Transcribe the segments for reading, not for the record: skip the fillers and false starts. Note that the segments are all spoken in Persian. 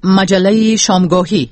مجله شامگاهی.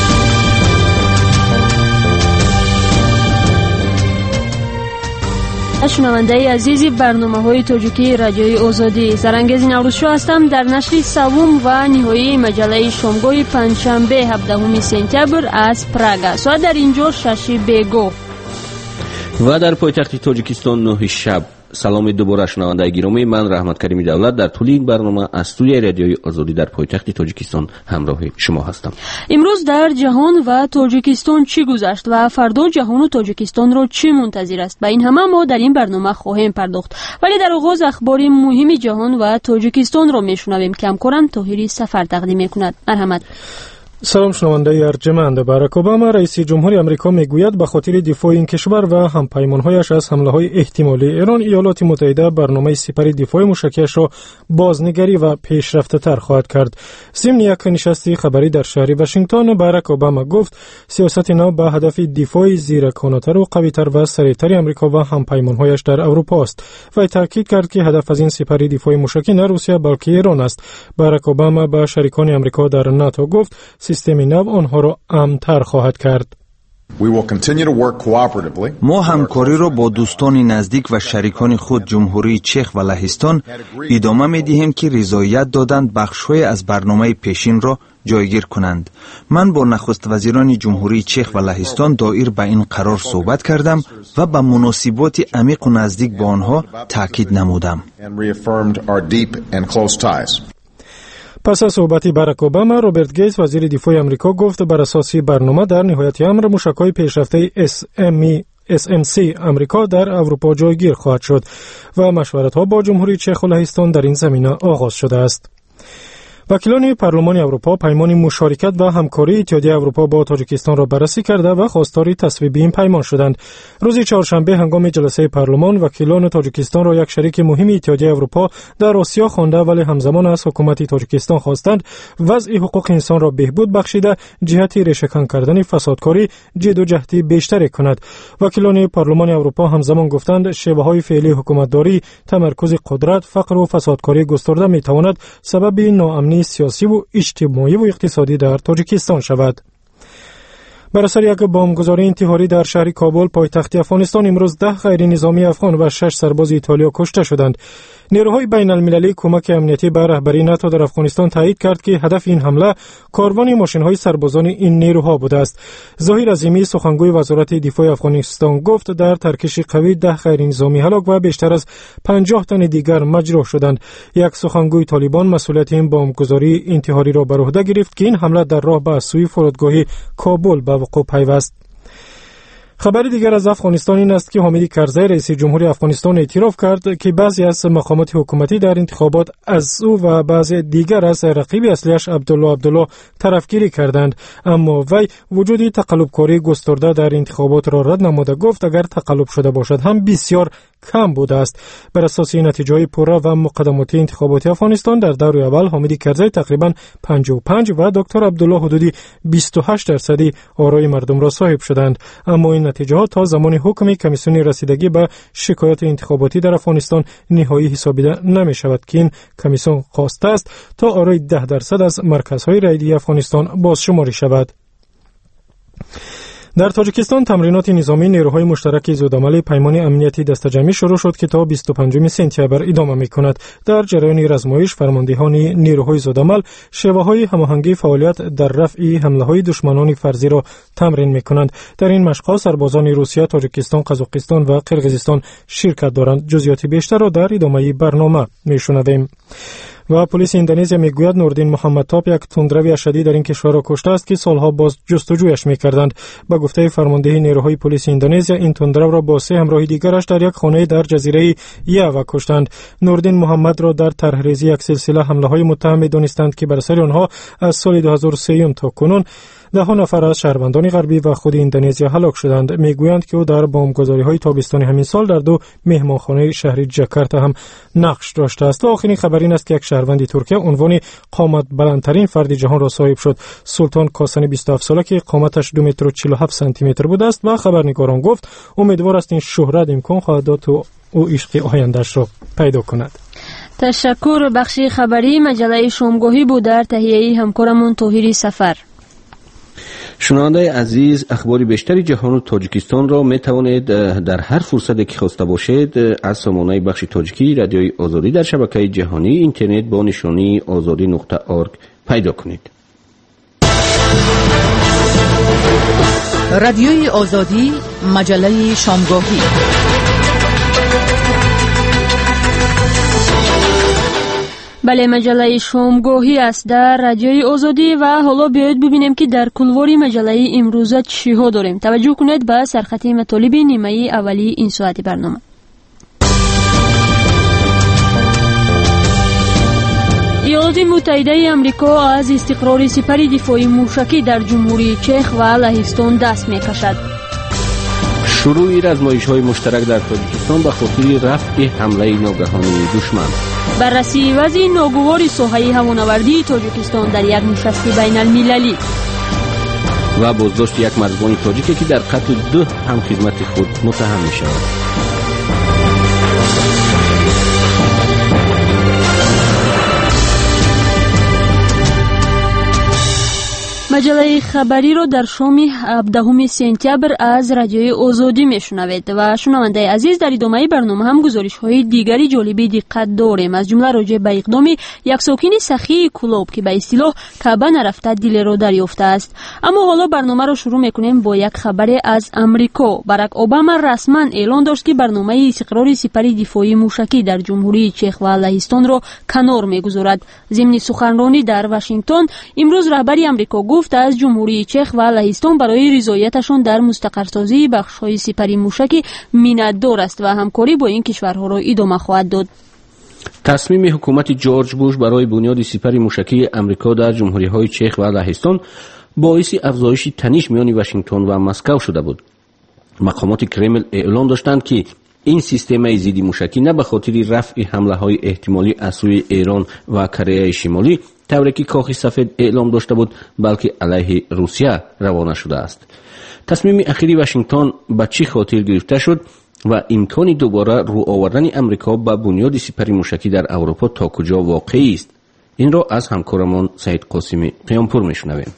شنونده عزیزی برنامه‌های تاجیکی رادیوی آزادی، سرانگیز نوروزشو هستم در نشر سوم و نهایی مجله شامگاهی پنجشنبه 17 سپتامبر از پراگ. ساعت در اینجا 6 بگو و در پایتخت تاجیکستان 9 شب. سلام دوباره شنونده گرامی، من رحمت کریمی دولت در طول این برنامه از استودیوی رادیوی آزادی در پایتخت تاجیکستان همراه شما هستم. امروز در جهان و تاجیکستان چی گذشت و فردا جهان و تاجیکستان را چی منتظر است؟ به این همه ما در این برنامه خواهیم پرداخت. ولی در آغاز اخبار مهم جهان و تاجیکستان را میشنویم که همکارم طاهری سفر تقدیم میکند. مرحمت. سلام شنونده ارجمند. باراک اوباما رئیس جمهوری آمریکا میگوید به خاطر دفاع این کشور و همپیمانهایش از حمله‌های احتمالی ایران، ایالات متحده برنامه سپری دفاع موشکی‌اش را بازنگری و پیشرفته‌تر خواهد کرد. ضمن یک نشست خبری در شهر واشنگتن، باراک اوباما گفت سیاست نو به هدف دفاع زیرکانه‌تر و قوی‌تر و سریعتر آمریکا و همپیمانهایش در اروپا است. و تاکید کرد که هدف از این سپری دفاع موشکی نه روسیه بلکه ایران است. باراک اوباما به شریکان آمریکا در ناتو گفت سیستم نو آنها را امن‌تر خواهد کرد. ما همکاری را با دوستان نزدیک و شریکان خود جمهوری چک و لهستان ادامه می‌دهیم که رضایت دادند بخش‌های از برنامه پیشین را جایگیر کنند. من با نخست وزیران جمهوری چک و لهستان دایر به این قرار صحبت کردم و به مناسبات عمیق و نزدیک با آنها تاکید نمودم. پس از صحبت باراک اوباما، روبرت گیتس وزیر دفاع آمریکا گفت بر اساس برنامه در نهایت امر موشک‌های پیشرفته SMC آمریکا در اروپا جایگیر خواهد شد و مشورت‌ها با جمهوری چک و لهستان در این زمینه آغاز شده است. وکیلان پارلمان اروپا پیمان مشارکت و همکاری اتحادیه اروپا با تاجیکستان را بررسی کرده و خواستار تصویب این پیمان شدند. روز چهارشنبه هنگام جلسه پارلمان، وکیلان تاجیکستان را یک شریک مهم اتحادیه اروپا در آسیا خوانده، ولی همزمان از حکومت تاجیکستان خواستند وضع حقوق انسان را بهبود بخشیده جهت ریشه‌کن کردن فسادکاری جدوجهدی بیشتر کند. وکیلان پارلمان اروپا همزمان گفتند شیوه‌های فعلی حکومتداری، تمرکز قدرت، فقر و فسادکاری گسترده می‌تواند سبب ناامنی سیاسی و اجتماعی و اقتصادی در تاجیکستان شود. بر اثر یک بمبگذاری انتحاری در شهر کابل پایتخت افغانستان امروز 10 غیر نظامی افغان و 6 سرباز ایتالیا کشته شدند. نیروهای بین المللی کمک امنیتی به رهبری ناتو در افغانستان تایید کرد که هدف این حمله کاروان ماشین‌های سربازان این نیروها بوده است. ظاهر عظیمی سخنگوی وزارت دفاع افغانستان گفت در ترکش قوی 10 غیر نظامی هلاک و بیشتر از 50 تن دیگر مجروح شدند. یک سخنگوی طالبان مسئولیت این بمبگذاری انتحاری را بر عهده گرفت که این حمله در راه به سوی فرودگاه کابل به وقوع پیوست. خبر دیگر از افغانستان این است که حامد کرزی رئیس جمهوری افغانستان اعتراف کرد که بعضی از مقامات حکومتی در انتخابات از او و بعضی دیگر از رقیب اصلیش عبدالله طرفگیری کردند، اما وی وجود تقلبکاری گسترده در انتخابات را رد نموده گفت اگر تقلب شده باشد هم بسیار کم بوده است. بر اساس نتیجه‌های پورا و مقدماتی انتخاباتی افغانستان در دور اول حامد کرزی تقریباً 55 و دکتر عبدالله حدودی 28% آرای مردم را صاحب شدند، اما این نتیجه ها تا زمان حکم کمیسیون رسیدگی به شکایات انتخاباتی در افغانستان نهایی حسابیده نمی شود که این کمیسیون خواسته است تا آرای 10% از مرکزهای رایگیری افغانستان بازشماری شود. در تاجیکستان تمرینات نظامی نیروهای مشترک زودعمل پیمان امنیتی دسته‌جمعی شروع شد که تا 25 سپتامبر ادامه می‌کند. در جریان رزمایش فرماندهان نیروهای زودعمل شیوه‌های هماهنگی فعالیت در رفع حمله‌های دشمنان فرضی را تمرین می‌کنند. در این مشق‌ها سربازان روسیه، تاجیکستان، قزاقستان و قرقیزستان شرکت دارند. جزئیات بیشتر را در ادامه برنامه می‌شنویم. و پلیس اندونزیا میگوید نوردین محمد تاپ یک تندروی اشدی در این کشور را کشته است که سالها باز جستجویش میکردند. با گفته فرمانده نیروهای پلیس اندونزیا این تندرو را با 3 همراه دیگرش در یک خانه در جزیره یاوا کشتند. نوردین محمد را در طرحریزی یک سلسله حمله‌های متهم دانستند که بر اثر آنها از سال 2003 تا کنون 10 نفر از شهروندان غربی و خود اندونزیا هلاک شدند. میگویند که او در بمبگذاری‌های تابستانی همین سال در 2 مهمانخانه شهر جاکارتا هم نقش داشته است. و آخرین خبر این است که یک شهروند ترکیه عنوان قامت بلندترین فرد جهان را صاحب شد. سلطان کاسانی 27 ساله که قامتش 2 متر و 47 سانتی متر بوده است و خبرنگاران گفت امیدوار است این شهرت امکان خواهد داد تا او عشق آینده‌اش را پیدا کند. تشکر. بخش خبری مجله شامگاهی بود در تهیه همکارمون طاهری سفر. شنونده عزیز، اخبار بیشتری جهان و تاجیکستان را می توانید در هر فرصتی که خواسته باشید از سامانه بخش تاجیکی رادیوی آزادی در شبکه جهانی اینترنت با نشانی azadi.org پیدا کنید. رادیوی آزادی، مجله شامگاهی. بله، مجله شامگاهی است در رادیوی آزادی و حالا بیایید ببینیم که در کلواری مجله امروزه چی ها داریم. توجه کنید به سرخط مطالب نیمه اولی این ساعت برنامه. ایالات متحده آمریکا از استقرار سپر دفاعی موشکی در جمهوری چک و لهستان دست می‌کشد. شروع آزمایش‌های مشترک در تاجیکستان به خاطر رفع حمله ناگهانی دشمن. بررسی وضع ناگوار ساحه هوانوردی تاجیکستان در یک نشست بین المللی. و بازداشت یک مرزبان تاجیکی که در قتل 2 همخدمت خود متهم می‌شود. مجله خبری را در شام 17 سپتامبر از رادیوی آزادی میشنوید و شنونده عزیز، در ادامه برنامه هم گزارش‌های دیگری جالب دقت داریم، از جمله راجع به اقدام یک ساکن سخی کلوب که به اصطلاح کعبه نرفته دل را دریافته است. اما حالا برنامه را شروع میکنیم با یک خبر از امریکا. باراک اوباما رسما اعلان داشت که برنامه استقرار سپر دفاعی موشکی در جمهوری چک و لهستان را کنار میگذارد. ضمن سخنرانی در واشنگتن امروز رهبر امریکا گفت از جمهوری چک و لهستان برای رضایتشان در مستقرسازی بخش‌های سپری موشکی میانه‌دار است و همکاری با این کشورها را ادامه خواهد داد. تصمیم حکومت جورج بوش برای بنیاد سپر موشکی امریکا در جمهوری‌های چک و لهستان باعث افزایش تنش میان واشنگتن و مسکو شده بود. مقامات کرمل اعلام داشتند که این سیستم ضد موشکی نه به خاطر رفع حمله‌های احتمالی از سوی ایران و کره شمالی طوری که کاخ سفید اعلام داشته بود، بلکه علیه روسیه روانه شده است. تصمیم اخیری واشنگتن به چه خاطر گرفته شد و امکان دوباره رو آوردن امریکا به بنیاد سپر موشکی در اروپا تا کجا واقعی است؟ این را از همکارمان سعید قاسمی قیامپور میشنویم.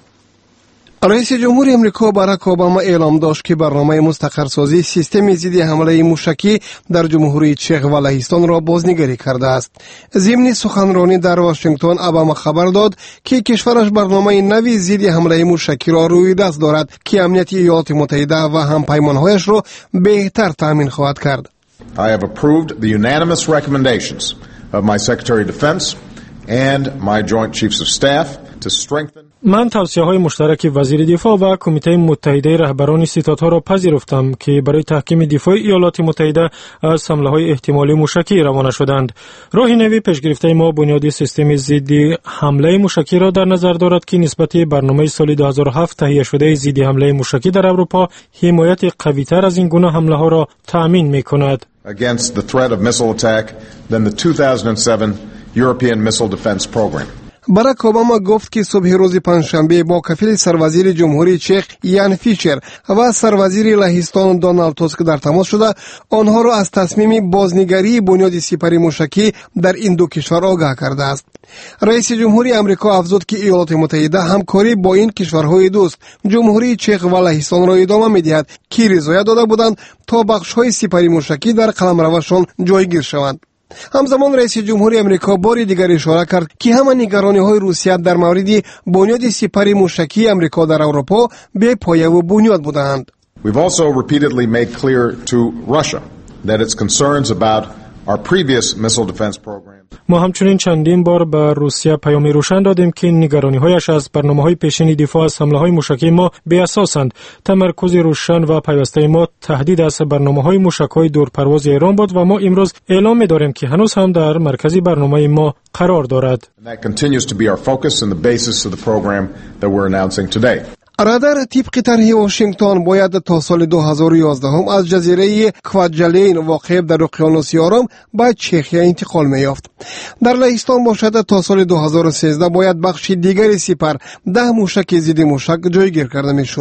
رئیس جمهور امریکا باراک اوباما اعلام داشت که برنامه مستقرسازی سیستم ضد حمله موشکی در جمهوری چک و لهستان را بازنگری کرده است. ضمن سخنرانی در واشنگتن اوباما خبر داد که کشورش برنامه نوی ضد حمله موشکی را روی دست دارد که امنیت ایالات متحده و همپیمانهایش را بهتر تامین خواهد کرد. I have approved the unanimous recommendations of my Secretary of Defense and my Joint Chiefs of Staff to strengthen. من توصیه‌های مشترک وزیر دفاع و کمیته متحده رهبران ستادها را پذیرفتم که برای تحکیم دفاع ایالات متحده از حمله‌های احتمالی موشکی روانه شدند. راه نوی پیشگرفته ما بنیاد سیستم ضد حمله موشکی را در نظر دارد که نسبت برنامه سال 2007 تهیه شده ضد حمله موشکی در اروپا حمایت قوی‌تر از این گونه حمله‌ها را تأمین می‌کند. Against the threat of missile attack than the 2007 European Missile Defense Program. باراک اوباما گفت که صبح روز پنجشنبه با کفیل سروزیر جمهوری چک یان فیچر و سروزیر لهستان دونالد توسک در تماس شده آنها را از تصمیم بازنگری بنیاد سپری موشکی در این دو کشور آگاه کرده است. رئیس جمهوری آمریکا افزود که ایالات متحده همکاری با این کشورهای دوست جمهوری چک و لهستان را ادامه می‌دهد که رضایت داده بودند تا بخش‌های سپری موشکی در قلمروشان جایگیر شوند. همزمان رئیس جمهوری امریکا بار دیگر اشاره کرد که همه نگرانی‌های روسیه در مورد بنیاد سپری موشکی امریکا در اروپا بی پایه و بنیاد بودند. We've also repeatedly made clear to Russia that its concerns about our previous missile defense program. ما همچنین چندین بار به روسیه پیامی روشن دادیم که نگرانی‌هایش از برنامه‌های پیشین دفاع از حمله‌های موشکی ما بی‌اساسند. تمرکز روشن و پیوسته ما تهدید از برنامه‌های موشک‌های دورپرواز ایران بود و ما امروز اعلام می‌داریم که هنوز هم در مرکز برنامه ما قرار دارد. And that continues to be our focus and the basis of the program that we're announcing today. رادار طبق طرح واشنگتن باید تا سال 2011 از جزیره کوادجالین واقع در اقیانوس آرام به چخیا انتقال می‌یافت. در لهستان باشد تا سال 2013 باید بخش دیگری سپر 10 موشک ضد موشک جایگیر کرده می‌شد.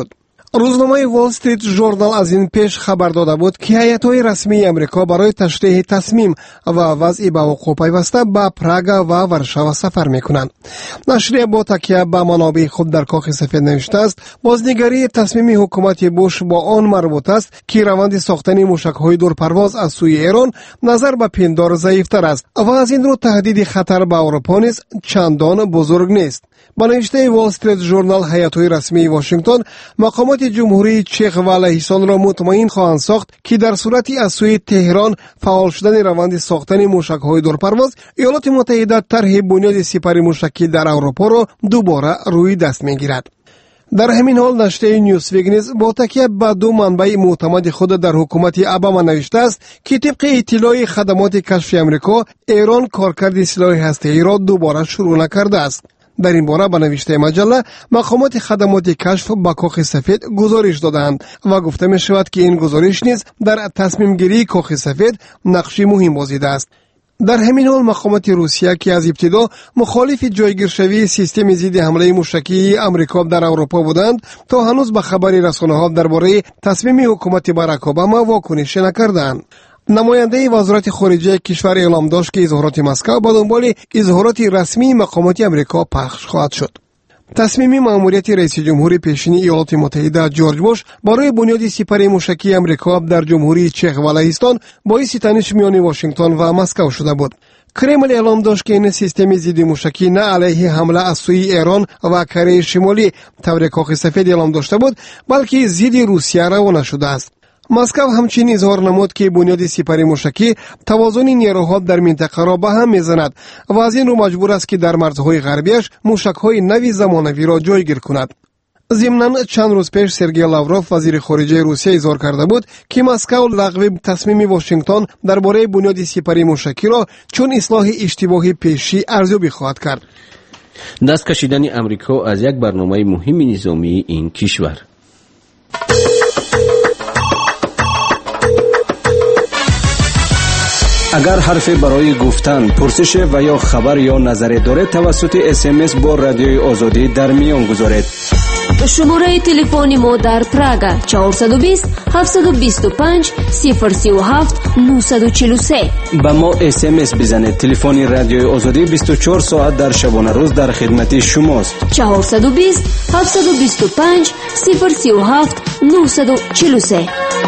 روزنامه وال استریت ژورنال از این پیش خبر داده بود که هیئت‌های رسمی امریکا برای تشریح تصمیم و وضع به وقوع پیوسته به پراگ و ورشاو سفر می‌کنند. نشریه با تکیه به منابع خود در کاخ سفید نوشته است بازنگری تصمیم حکومت بوش با آن مربوط است که روند ساختن موشک‌های دورپرواز از سوی ایران نظر به پندار ضعیف‌تر است و از این رو تهدید خطر به اروپا نیز چندان بزرگ نیست. با نوشته وال استریت ژورنال هیئت‌های رسمی واشنگتن مقامات جمهوری چک و لهستان را مطمئن خواهند ساخت که در صورتی از سوی تهران فعال شدن روند ساختن موشک‌های دورپرواز ایالات متحده طرح بنیاد سپر موشکی در اروپا را دوباره روی دست می‌گیرد. در همین حال نشریه نیوزویک نیز با تکیه به دو منبع معتمد خود در حکومت اوباما نوشته است که طبق اطلاع خدمات کشف امریکا ایران کارکرد سلاح هسته‌ای را دوباره شروع نکرده است. در این باره به نوشته مجله مقامات خدمات کشف به کاخ سفید گزارش دادند و گفته می شود که این گزارش نیز در تصمیم گیری کاخ سفید نقشی مهم بازیده است. در همین حال مقامات روسیه که از ابتدا مخالف جایگیرشوی سیستم ضد حمله موشکی امریکا در اروپا بودند تا هنوز به خبر رسانه‌ها درباره تصمیم حکومت باراک اوباما واکنش نکردند. نماینده وزارت خارجه کشور اعلام داشت که اظهارات مسکو به دنبال اظهارات رسمی مقامات امریکا پخش خواهد شد. تصمیم مأموریت رئیس جمهور پیشین ایالات متحده جورج بوش برای بنیاد سپر موشکی امریکا در جمهوری چک و لهستان باعث تنش میان واشنگتن و مسکو شده بود. کرمل اعلام داشت که این سیستم ضد موشکی نه علیه حمله از سوی ایران و کره شمالی طور کاخ سفید اعلام داشته بود بلکه ضد روسیه روانه شده است. مسکو همچنین اظهار نمود که بنیاد سپر موشکی توازن نیروها در منطقه را به هم میزند و از این رو مجبور است که در مرزهای غربیش موشک‌های نوی زمانوی را جایگیر کند. ضمناً چند روز پیش سرگئی لاوروف وزیر خارجه روسیه اظهار کرده بود که مسکو لغو تصمیم واشنگتن درباره بنیاد سپر موشکی را چون اصلاح اشتباه پیشی ارزیابی خواهد کرد. دست کشیدن امریکا از یک برنامه مهم نظامی این کشور. اگر حرفی برای گفتن، پرسش و یا خبر یا نظری دارید توسط SMS با رادیوی آزادی در میان گذارید. شماره تلفن ما در پراگ 420 725 037 943. با ما SMS بزنید. تلفن رادیوی آزادی 24 ساعت در شبانه روز در خدمت شماست. 420 725 037 943.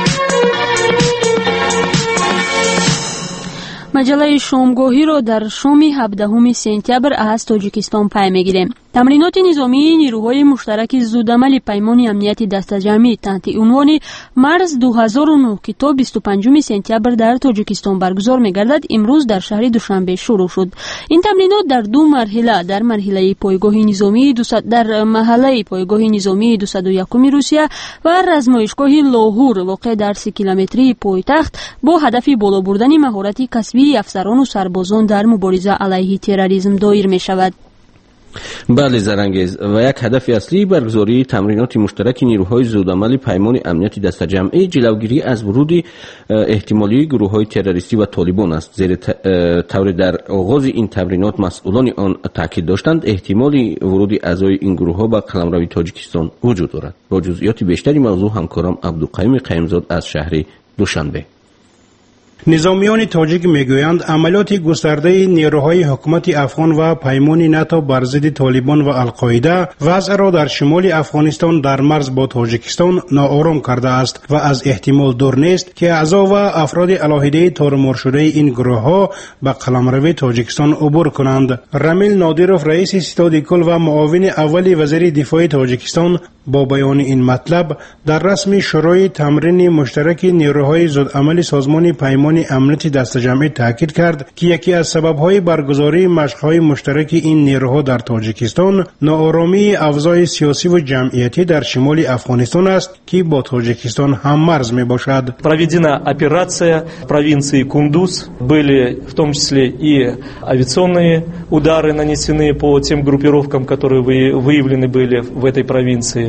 مجله شامگاهی را در شام 17 سپتامبر از تاجیکستان پی میگیریم. تمرینات نظامی نیروهای مشترک زودعمل پیمان امنیت دسته‌جمعی تحت عنوان مرز 2009 که تا 25 سپتامبر در تاجیکستان برگزار می‌گردد امروز در شهر دوشنبه شروع شد. این تمرینات در دو مرحله در مرحله پایگاه نظامی در محله پایگاه نظامی 201 روسیه و رزمایشگاه لاهور واقع در 3 کیلومتری پایتخت با هدف بالا بردن مهارت کسبی افسران و سربازان در مبارزه علیه تروریسم دایر می‌شود. بله زرنگیز و یک هدف اصلی برگزاری تمرینات مشترک نیروهای زودعمل پیمان امنیت دسته‌جمعی جلوگیری از ورود احتمالی گروه‌های تروریستی و طالبان است. زیر طور در آغاز این تمرینات مسئولان آن تاکید داشتند احتمالی ورود اعضای این گروه‌ها به قلمرو تاجیکستان وجود دارد. با جزئیات بیشتری موضوع همکارم عبدالقیوم قیمزاد از شهر دوشنبه. نظامیان تاجیک میگویند عملیات گسترده نیروهای حکومت افغان و پیمان ناتو بر ضد طالبان و القاعده وضع را در شمال افغانستان در مرز با تاجیکستان ناآرام کرده است و از احتمال دور نیست که اعضا و افراد علاهده تارمار شده این گروه‌ها به قلمرو تاجیکستان عبور کنند. رمیل نادیروف رئیس ستاد کل و معاون اول وزیر دفاع تاجیکستان با بیان این مطلب در رسم شورای تمرین مشترک نیروهای زودعمل سازمان پیمان امنیت دسته‌جمعی تاکید کرد که یکی از سبب‌های برگزاری مشق‌های مشترک این نیروها در تاجیکستان ناآرامی اوضاع سیاسی و جمعیتی در شمال افغانستان است که با تاجیکستان هم مرز میباشد. Проведена операция в провинции Кундуз, были в том числе и авиационные удары нанесены по тем группировкам, которые выявлены были в этой провинции.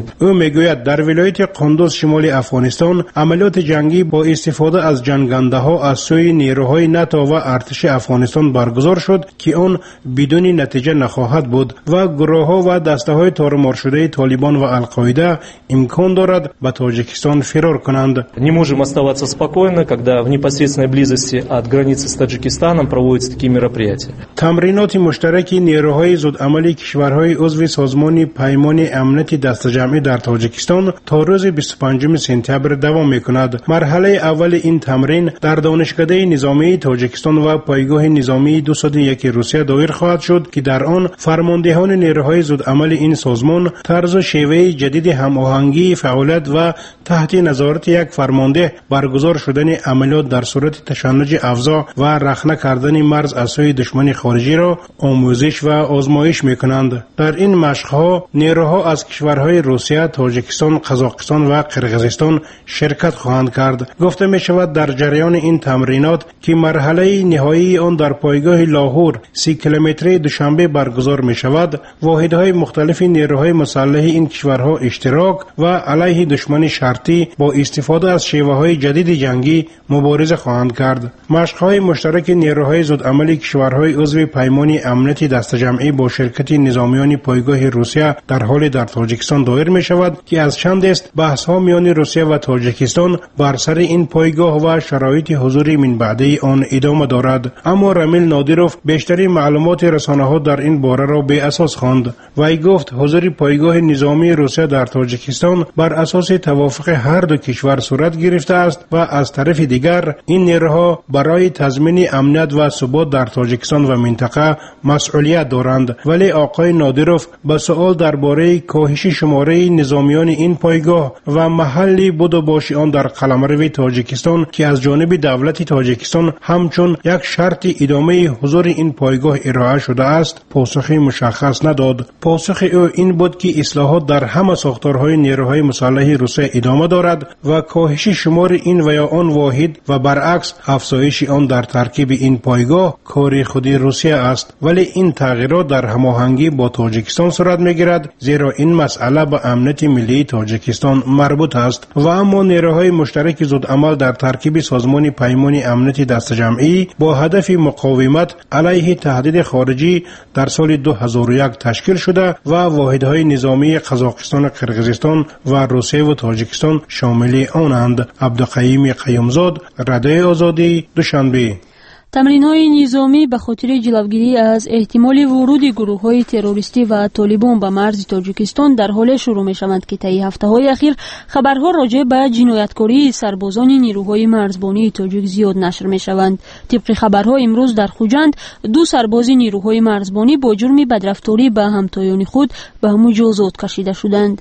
او میگوید در ولایت قندوز شمال افغانستان عملیات جنگی با استفاده از جنگنده ها از سوی نیروهای ناتو و ارتش افغانستان برگزار شد که آن بدون نتیجه نخواهد بود و گروه ها و دسته های تارمار شده طالبان و القاعده امکان دارد به تاجیکستان فرار کنند. Не можем оставаться спокойно, когда в непосредственной близости от границы с Таджикистаном проводятся такие мероприятия. تمرینات مشترک نیروهای زودعمل کشورهای عضو سازمان پیمان امنیت دسته‌جمعی در تاجیکستان تا روز 25 سپتامبر دوام می‌کند. مرحله اول این تمرین در دانشکده نظامی تاجیکستان و پایگاه نظامی 201 روسیه دایر خواهد شد که در آن فرماندهان نیروهای زودعمل این سازمان طرز و شیوه جدید هماهنگی فعالیت و تحت نظارت یک فرمانده برگزار شدن عملیات در صورت تشنج افزا و رخنه کردن مرز از سوی دشمن خارجی را آموزش و آزمایش می‌کنند. در این مشق‌ها نیروها از کشورهای روسیه، تاجیکستان، قزاقستان و قرقیزستان شرکت خواهند کرد. گفته می‌شود در جریان این تمرینات که مرحله نهایی آن در پایگاه لاهور 30 کیلومتری دوشنبه برگزار می‌شود، واحدهای مختلف نیروهای مسلح این کشورها اشتراک و علیه دشمن شرطی با استفاده از شیوه‌های جدید جنگی مبارزه خواهند کرد. مشق‌های مشترک نیروهای زودعمل کشورهای عضو پیمان امنیت دسته‌جمعی با شرکت نظامیان پایگاه روسیه در حال در تاجیکستان دایر می‌شود که از چند است بحث‌ها میان روسیه و تاجیکستان بر سر این پایگاه و شرایط حضور من بعدی آن ادامه دارد. اما رامیل نادیروف بیشترین معلومات رسانه‌ها در این باره را بی اساس خواند. وی گفت حضور پایگاه نظامی روسیه در تاجیکستان بر اساس توافق هر دو کشور صورت گرفته است و از طرف دیگر این نیروها برای تضمین امنیت و ثبات در تاجیکستان و منطقه مسئولیت دارند. ولی آقای نادیروف به سؤال درباره کاهش شماره نظامیان این پایگاه و محلی بود و باشی آن در قلمرو تاجیکستان که از جانب دولت تاجیکستان همچون یک شرط ادامه حضور این پایگاه ارائه شده است پاسخ مشخص نداد. پاسخ او این بود که اصلاحات در همه ساختارهای نیروهای مسلح روسیه ادامه دارد و کاهش شمار این و یا آن واحد و برعکس افزایش آن در ترکیب این پایگاه کار خود روسیه است. ولی این تغییرات در هماهنگی با تاجیکستان صورت میگیرد زیرا این مسئله به امنیت ملی تاجیکستان مربوط است و اما نیروهای مشترک زودعمل در ترکیب سازمان پیمان امنیت دسته‌جمعی با هدف مقاومت علیه تهدید خارجی در سال 2001 تشکیل شده و واحدهای نظامی قزاقستان، قرقیزستان و روسیه و تاجیکستان شامل آنند. عبدالقیوم قیومزاد، رادیوی آزادی، دوشنبه. تمرین‌های نظامی به خاطر جلوگیری از احتمال ورود گروه‌های تروریستی و طالبان به مرز تاجیکستان در حال شروع می‌شوند که طی هفته‌های اخیر خبرها راجع به جنایتکاری سربازان نیروهای مرزبانی تاجیک زیاد نشر می‌شوند. طبق خبرها امروز در خوجند 2 سرباز نیروهای مرزبانی با جرم بدرفتاری به همتایان خود به مجازات کشیده شدند.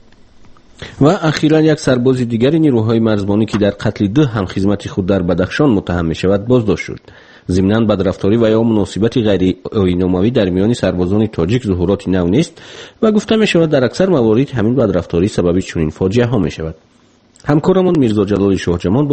و اخیراً یک سرباز دیگر نیروهای مرزبانی که در قتل 2 همخدمت خود در بدخشان متهم می‌شود بازداشت شد. ضمناً بدرفتاری و یا مناسبت غیر آیین‌نمایی در میان سربازان تاجیک ظهورات نو نیست و گفته می‌شود در اکثر موارد همین بدرفتاری سبب چنین فاجعه‌ها می‌شود. همکارمان میرزا جلال شاهجمان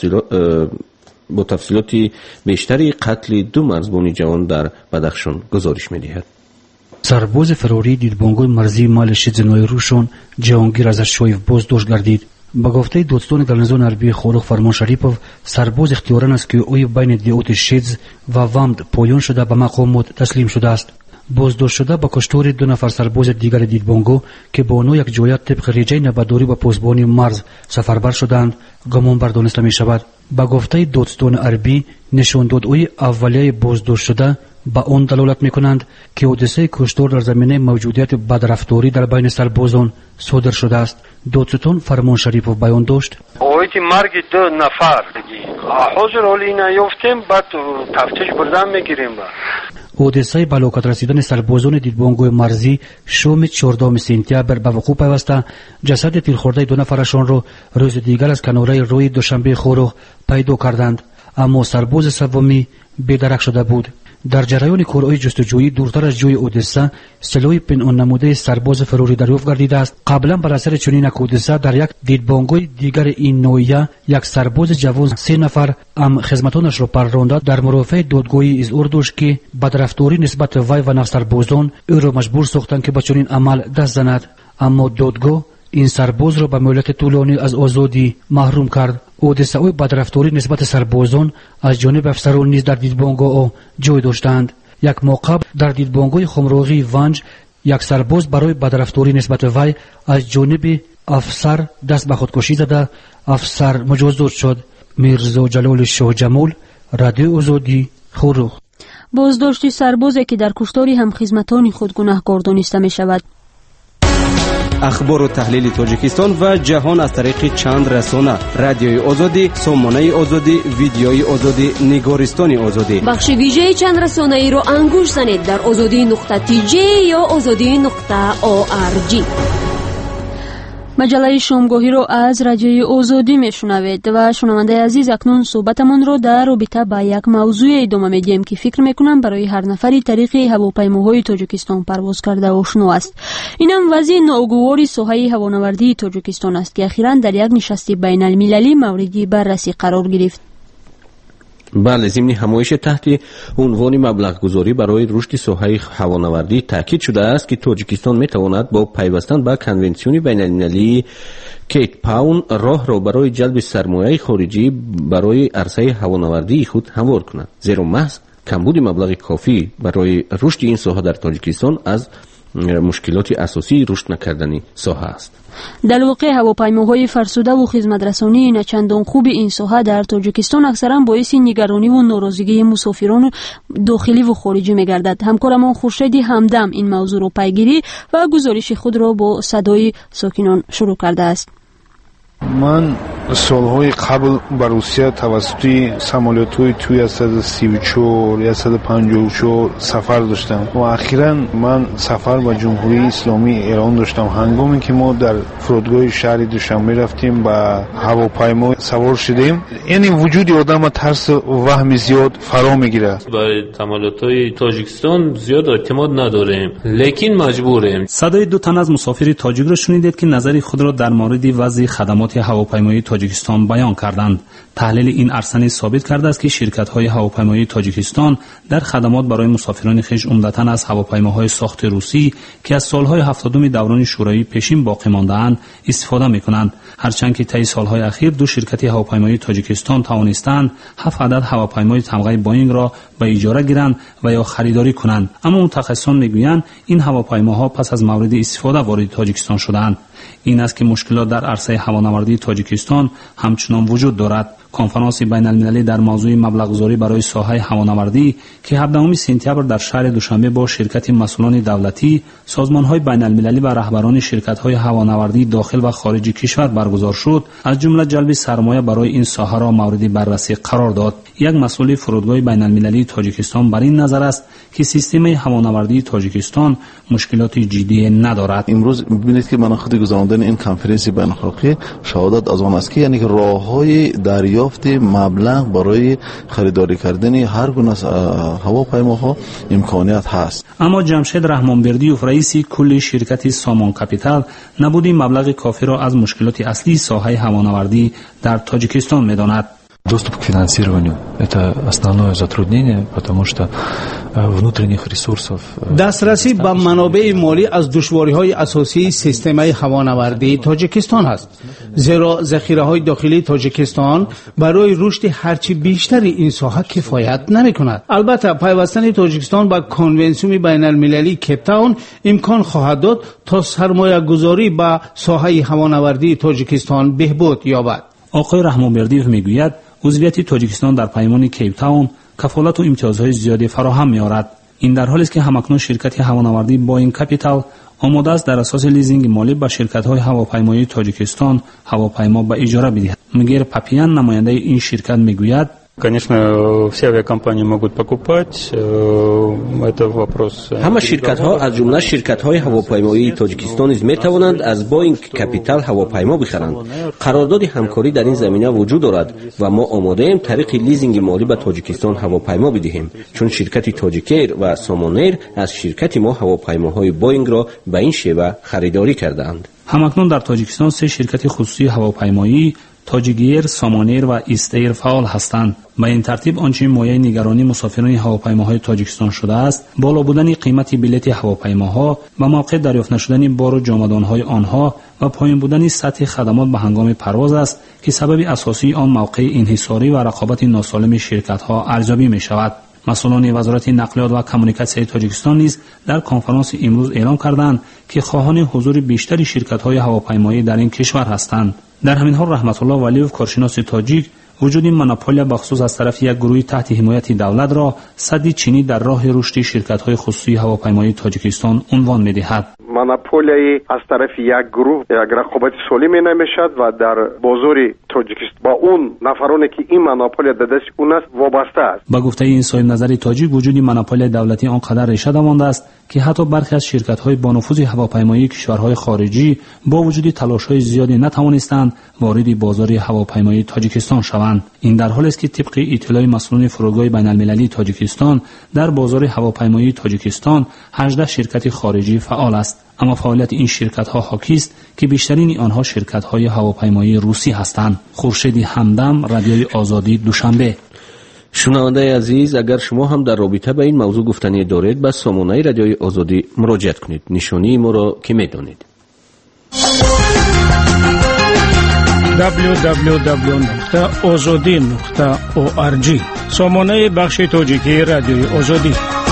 با تفصیلات بیشتری قتل 2 مرزبان جوان در بدخشان گزارش می‌دهد. سرباز فراری دیدبانگوی مرزی مال شیزنوی روشون جهانگیر ازشویف بازداشت گردید. با گفته دوستان گرنزون عربی خورخ فرمان شریپوف سرباز اختیاران است که اوی بین دیوت شیز و وامد پایان شده به مقامات تسلیم شده است. بازداشت شده با کشتار 2 نفر سرباز دیگر دیدبانگو که با آنها یک جایت طبق ریجه نبرداری و پاسبانی مرز سفربر شدند گمان بردانسته می شود. با گفته دوستان عربی نشان داد اوی اولیه بازداشت شده با آن دلالت میکنند که حادثه کشتار در زمینه موجودیت بدرفتاری در بین سربازان صادر شده است. دوستان فرمان شریپوف بیان داشت اویتی مرگ 2 نفر حاضر حالی نیافتیم بعد تفتیش بردن میگیریم. حادثه بلاکت رسیدن سربازان دیدبانگوی مرزی شام 14 سپتامبر به وقوع پیوسته جسد تیرخورده 2 نفرشان را روز دیگر از کناره روی دوشنبه خورخ پیدا کردند، اما سرباز سومی بی‌درک شده بود. در جریان کارهای جستجویی دورتر از جای حادثه سلاح پنهان نموده سرباز فراری دریافت گردیده است. قبلا بر اثر چنین حادثه در یک دیدبانگوی دیگر این نوعیه یک سرباز جوان 3 نفر هم خدمتانش را پرورانده در مرافع دادگاهی اظهار داشت که بدرفتاری نسبت وی و نفس سربازان او را مجبور ساختند که به چنین عمل دست زند، اما دادگاه این سرباز را به مهلت طولانی از آزادی محروم کرد. حادثه‌های بدرفتاری نسبت سربازان از جانب افسران نیز در دیدبانگاه جای داشتند. یک ماه قبل در دیدبانگاه خمرغی ونج یک سرباز برای بدرفتاری نسبت وی از جانب افسر دست به خودکشی زده، افسر مجازات شد. میرزا جلال شاه جمال، رادیو آزادی، خروخ. بازداشت سربازی که در کشتار همخدمتان خود گناهکار دانسته می شود. اخبار و تحلیل تاجیکستان و جهان از طریق چند رسانه: رادیوی آزادی، سامانه آزادی، ویدیوی آزادی، نگارستان آزادی. بخش ویژه چند رسانه ای را انگوش زنید در azadi.tj یا azadi.org. مجله شامگاهی را از رادیوی آزادی میشنوید و شنونده عزیز، اکنون صحبتمان را در رابطه با یک موضوع ادامه میدیم که فکر میکنم برای هر نفری طریق هواپیماهای تاجیکستان پرواز کرده آشنا است. اینم وضع ناگوار ساحه هوانوردی تاجیکستان است که اخیراً در یک نشست بین المللی موردی بررسی قرار گرفت. بله، ضمن همایش تحت عنوان مبلغ گذاری برای رشد ساحه هوانوردی تاکید شده است که تاجیکستان میتواند با پیوستن به کنونسیون بین المللی کیپ تاون راه را برای جلب سرمایه خارجی برای عرصه هوانوردی خود هموار کند، زیرا محض کمبود مبلغ کافی برای رشد این ساحه در تاجیکستان از مشکلات اساسی رشد نکردنی ساحه است. در واقع هواپیماهای فرسوده و خدمترسانی نه چندان خوب این ساحه در تاجیکستان اکثرا باعث نگرانی و ناراضگی مسافران داخلی و خارجی می‌گردد. همکارمان خورشید همدم این موضوع را پیگیری و گزارش خود را با صدای ساکنان شروع کرده است. من سالهای قبل به روسیه توسط سامولیت‌های توی 134 یا 154 سفر داشتم و اخیراً من سفر به جمهوری اسلامی ایران داشتم. هنگامی که ما در فرودگاه شهر دوشنبه رفتیم به هواپیما سوار شدیم، یعنی وجود آدم ترس و وهم زیاد فرا میگیره. برای سامولیت‌های تاجیکستان زیاد اعتماد نداریم، لیکن مجبوریم. صدای دو تن از مسافر تاجیک را شنیدید که نظر خود را در مورد وضع خدمات هواپیمایی تاجیکستان بیان کردند. تحلیل این ارسنی ثابت کرده است که شرکت‌های هواپیمایی تاجیکستان در خدمات برای مسافران خویش عمدتاً از هواپیماهای ساخت روسی که از سالهای 70 دوران شوروی پیشین باقی مانده‌اند استفاده می‌کنند، هرچند که طی سالهای اخیر دو شرکت هواپیمایی تاجیکستان توانستند 7 عدد هواپیمای تمغه بوئینگ را به اجاره گیرند و یا خریداری کنند. اما متخصصان می‌گویند این هواپیماها پس از مورد استفاده وارد تاجیکستان شدند. این است که مشکلات در عرصه هوانوردی تاجیکستان همچنان وجود دارد. کنفرانس بین المللی در موضوع مبلغ گذاری برای ساحه هوانوردی که 17 سپتامبر در شهر دوشنبه با شرکت مسئولان دولتی، سازمان‌های بین المللی و رهبران شرکت‌های هوانوردی داخل و خارج کشور برگزار شد، از جمله جلب سرمایه برای این ساحه را مورد بررسی قرار داد. یک مسئول فرودگاه بین المللی تاجیکستان بر این نظر است که سیستم هوانوردی تاجیکستان مشکلات جدی ندارد. امروز می‌بینید که من خود گزاردن این کنفرانس بین‌المللی شهادت از آن است که یعنی راه‌های دریافت مبلغ برای خریداری کردن هر گونه هواپیماها امکانیت هست. اما جمشید رحمانبردیوف رئیس کل شرکت سامان کپیتال نبود این مبلغ کافی را از مشکلات اصلی ساحه هوانوردی در تاجیکستان می‌داند. Доступ к финансированию – это основное затруднение, потому что внутренних ресурсов. دسترسی به منابع مالی از دشواری‌های اساسی سیستم هوانوردی تاجیکستان است، زیرا ذخیره‌های داخلی تاجیکستان برای رشد هرچی بیشتر این ساحه کفایت نمی‌کند. البته پیوستن تاجیکستان به کنونسیون بین‌المللی کیپ تاون امکان خواهد داد تا سرمایه‌گذاری به ساحه هوانوردی تاجیکستان بهبود یابد. آقای رحمانبردیوف میگوید عضویت تاجیکستان در پیمان کیپ تاون کفالت و امتیازهای زیادی فراهم می‌آورد. این در حالی است که همکنون شرکت هوانوردی بوئینگ کپیتال آماده است در اساس لیزینگ مالی به شرکت‌های هواپیمایی تاجیکستان هواپیما به اجاره بدهد. میگیر پاپیان نماینده این شرکت میگوید Конечно, все авиакомпании могут покупать. Это вопрос. همه شرکت‌ها از جمله شرکت‌های هواپیمایی تاجیکستان نیز می‌توانند از بوئینگ کپیتال هواپیما بخرند. قرارداد همکاری در این زمینه وجود دارد و ما آماده‌ایم طریق لیزینگ مالی به تاجیکستان هواپیما بدهیم، چون شرکت تاجیکیر و سامانیر از شرکت ما هواپیماهای بوئینگ را به این شیوه خریداری کردند. همکنون در تاجیکستان 3 شرکت خصوصی هواپیمایی تاجیگیر، سامانیر و ایستایر فعال هستند. به این ترتیب آنچه مایه نگرانی مسافران هواپیماهای تاجیکستان شده است، بالا بودن قیمت بلیط هواپیماها و موقع دریافت نشدن بار و جامدانهای آنها و پایین بودن سطح خدمات به هنگام پرواز است که سبب اساسی آن موقع انحصاری و رقابت ناسالم شرکت‌ها ارزیابی می‌شود. مسئولان وزارت نقلیات و کمونیکاسیون تاجیکستان نیز در کنفرانس امروز اعلام کردند که خواهان حضور بیشتری شرکت‌های هواپیمایی در این کشور هستند. در همین حال رحمت الله ولیوف، کارشناس تاجیک، وجود مونوپولیا بخصوص از طرف یک گروه تحت حمایت دولت را سد چینی در راه رشد شرکت‌های خصوصی هواپیمایی تاجیکستان عنوان می‌دهد. مونوپولی از طرف یک گروه یک رقابت سالمی نمیشد و در بازار تاجیکستان با اون نفرانی که این مونوپولی در دست اون است وابسته است. با گفته این صاحب نظر تاجیک، وجود مونوپولی دولتی آنقدر ریشه دوانده است که حتی برخی از شرکت‌های با نفوذ هواپیمایی کشورهای خارجی با وجود تلاش‌های زیادی نتوانستند وارد بازار هواپیمایی تاجیکستان شوند. این در حالی است که طبق اطلاع مسئولان فرودگاه بین‌المللی تاجیکستان در بازار هواپیمایی تاجیکستان 18 شرکت خارجی فعال است. اما فعالیت این شرکت‌ها حاکی است که بیشترین آنها شرکت‌های هواپیمایی روسی هستند. خورشید همدم، رادیوی آزادی، دوشنبه. شنونده عزیز، اگر شما هم در رابطه با این موضوع گفتنی دارید، به سامانه رادیوی آزادی مراجعه کنید. نشانی ما را که می‌دانید. www.azadi.org سامانه بخش تاجیکی رادیوی آزادی.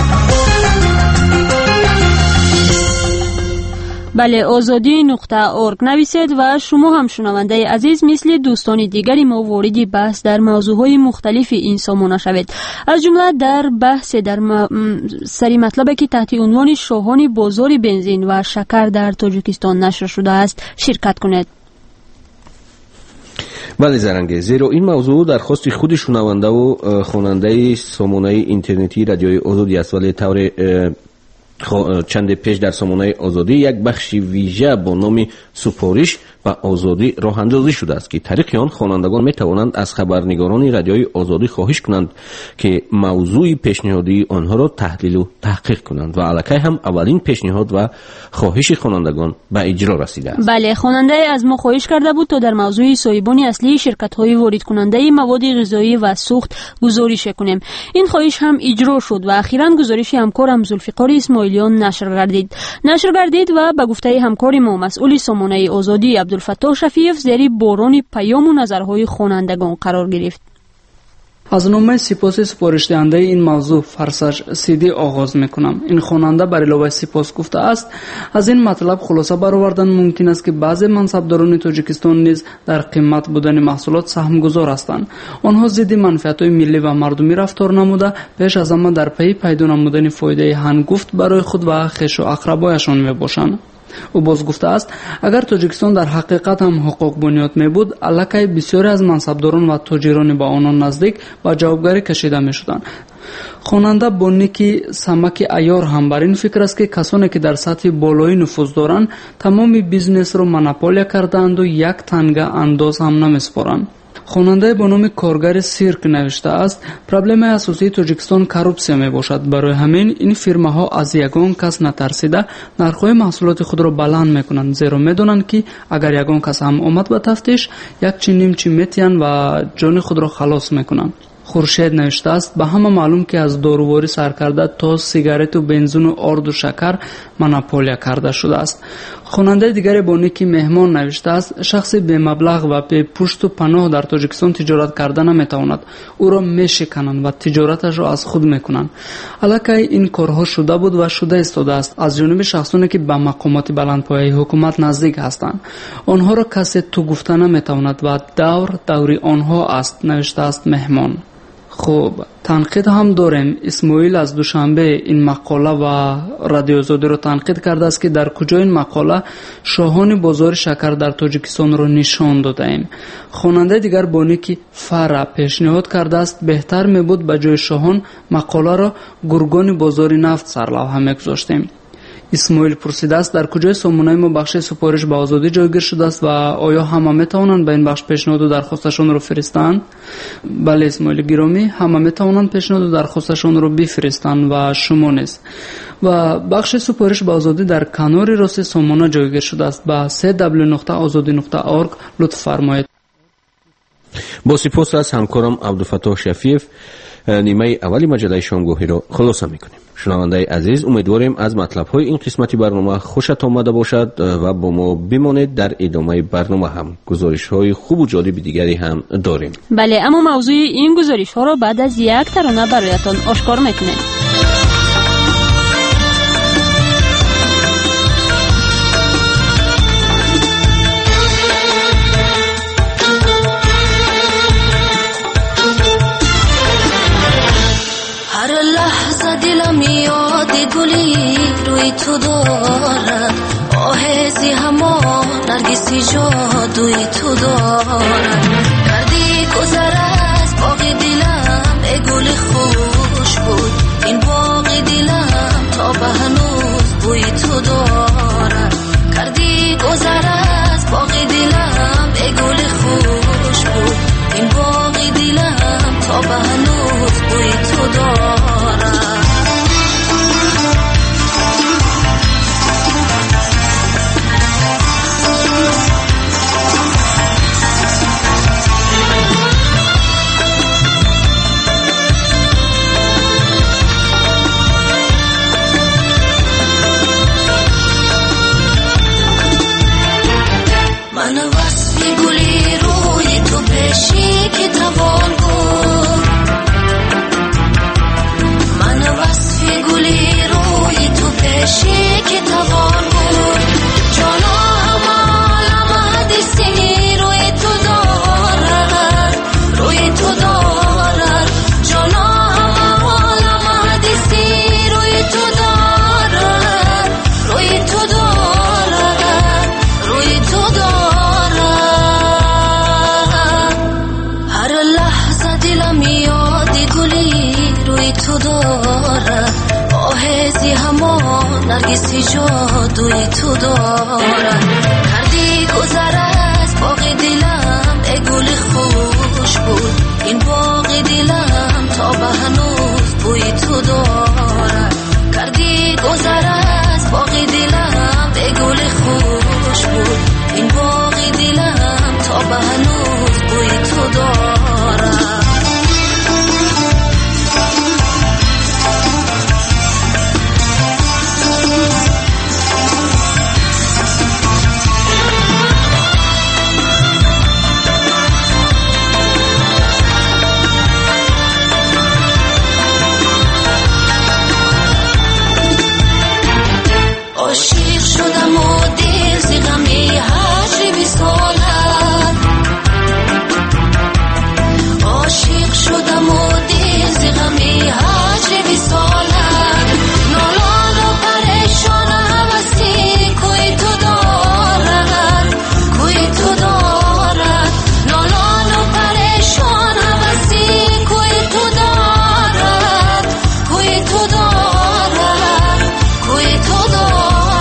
بله، azadi.org نویسید و شما هم شنونده عزیز مثل دوستان دیگری ما وارد بحث در موضوعهای مختلف این سامانه شوید. از جمله در بحث در سری مطلبی که تحت عنوان شاهان بازار بنزین و شکر در تاجیکستان نشر شده است شرکت کنید. بله زرنگه، زیرا این موضوع درخواست خود شنونده و خواننده سامانه اینترنتی رادیوی آزادی است، ولی طور چند پیش در سامانه آزادی یک بخش ویژه با نام سپارش و آزادی راه اندازی شده است که طریق آن خوانندگان می توانند از خبرنگاران رادیوی آزادی خواهش کنند که موضوع پیشنهادی آنها را تحلیل و تحقیق کنند و الکی هم اولین پیشنهاد و خواهش خوانندگان به اجرا رسیده است. بله، خواننده از ما خواهش کرده بود تا در موضوع صاحبان اصلی شرکت‌های وارد کننده مواد غذایی و سوخت گزارش کنیم. این خواهش هم اجرا شد و اخیراً گزارش همکارم ذوالفقار اسماعیلیان نشر گردید و به گفته همکار ما مسئول سامانه آزادی عبدالفتاح شفیف زیر باران پیام و نظرهای خوانندگان قرار گرفت. از نام سپاس سفارش دهنده این موضوع فرسش سیدی آغاز میکنم. این خواننده بر علاوه سپاس گفته است از این مطلب خلاصه برآوردن ممکن است که بعضی منصبداران تاجیکستان نیز در قیمت بودن محصولات سهم گذار هستند. آنها ضد منفعت‌های ملی و مردمی رفتار نموده پیش از همه در پی پیدا نمودن فایده هنگفت برای خود و خویش و اقربایشان میباشند. او باز گفته است اگر تاجیکستان در حقیقت هم حقوق بنیاد می بود الکی بسیاری از منصبداران و تاجران با آنان نزدیک با جوابگاری کشیده می شدند. خواننده با نیکی سمک عیار هم بر این فکر است که کسانی که در سطح بالایی نفوذ دارند تمام بیزنس را مونوپولیا کردند و یک تنگه انداز هم نمیسپارند. خواننده با نام کارگر سیرک نوشته است پرابلم اساسی تاجیکستان کروپسیا می باشد. برای همین این فرماها از یگان کس نترسیده نرخ‌های محصولات خود را بلند میکنند، زیرا میدونند که اگر یگان کس هم آمد به تفتیش یک چی نیم چی میتین و جان خود را خلاص میکنند. خورشید نوشته است به همه معلوم که از داروواری سرکرده تا سیگارت و بنزین و آرد و شکر مونوپولیا کرده شده است. خواننده دیگری با نیکی مهمان نوشته است شخصی به مبلغ و به پشت و پناه در تاجیکستان تجارت کرده نمیتواند، او را میشکنند و تجارتش را از خود میکنند. الکی این کارها شده بود و شده استاده است از جانب شخصانی که به مقامات بلندپایه حکومت نزدیک هستند. آنها را کسی تو گفته نمیتواند و دوری آنها است نوشته است مهمان. خوب، تنقید هم داریم. اسماعیل از دوشنبه این مقاله و رادیو آزادی رو تنقید کرده است که در کجا این مقاله شاهان بازار شکر در تاجیکستان رو نشان داده ایم. خواننده دیگر بانی که فرا پیشنهاد کرده است بهتر می بود به جای شاهان مقاله را گرگان بازار نفت سرلوحه میگذاشتیم. اسماعیل پرسیده است در کجای سامانه ما بخش سپارش به آزادی جایگیر شده است و آیا همه میتوانند به این بخش پیشنهاد و درخواستشان رو فرستند؟ بله اسماعیل گرامی، همه میتوانند پیشنهاد و درخواستشان رو بفرستند و شما نیست. و بخش سپارش به آزادی در کنار راست سامانه جایگیر شده است. به www.azadi.org لطف فرمایید. با سپاس از همکارم عبدالفتاح شفیف نیمه اولی مجله شامگاهی را خلاصه میکنیم. شنونده عزیز، امیدواریم از مطلب‌های این قسمتی برنامه خوشت آمده باشد و با ما بمانید. در ادامه برنامه هم گزارش‌های خوب و جالب دیگری هم داریم. بله، اما موضوع این گزارش‌ها را بعد از یک ترانه برایتان آشکار میکنیم. دلم یاد گلی روی تو دارد، آهزی همان نرگسی جادوی تو دارد. کردی گذر از باغ دلم ای گل خوش بود، این باغ دلم تا به هنوز بوی تو دارد. کردی گذر از باغ دلم ای گل خوش بود، این باغ دلم تا به هنوز بوی تو دارد. من وصف گلی روی تو پیشی که توان بود، من وصف گلی روی تو پیشی که توان بود. جانا همال دستی روی تو دارد، روی تو دارد. جانا همال دستی روی تو دارد، روی تو دارد، روی تو دارد. تو دارد آهزی همان نرگسی جادوی تو دارد. کردی گذر از باغ دلم ای گل خوش بود، این باغ دلم تا به هنوز بوی تو دارد. کردی گذر از باغ دلم ای گل خوش بود، این باغ دلم تا به هنوز بوی تو دارد. عاشق شدم و دل ز غم هجر بسالد، عاشق شدم و دل ز غم هجر بسالد. نالان و پریشان هوسی کوی تو دارد، کوی تو دارد. نالان و پریشان هوسی کوی تو دارد، کوی تو دارد، کوی تو دارد.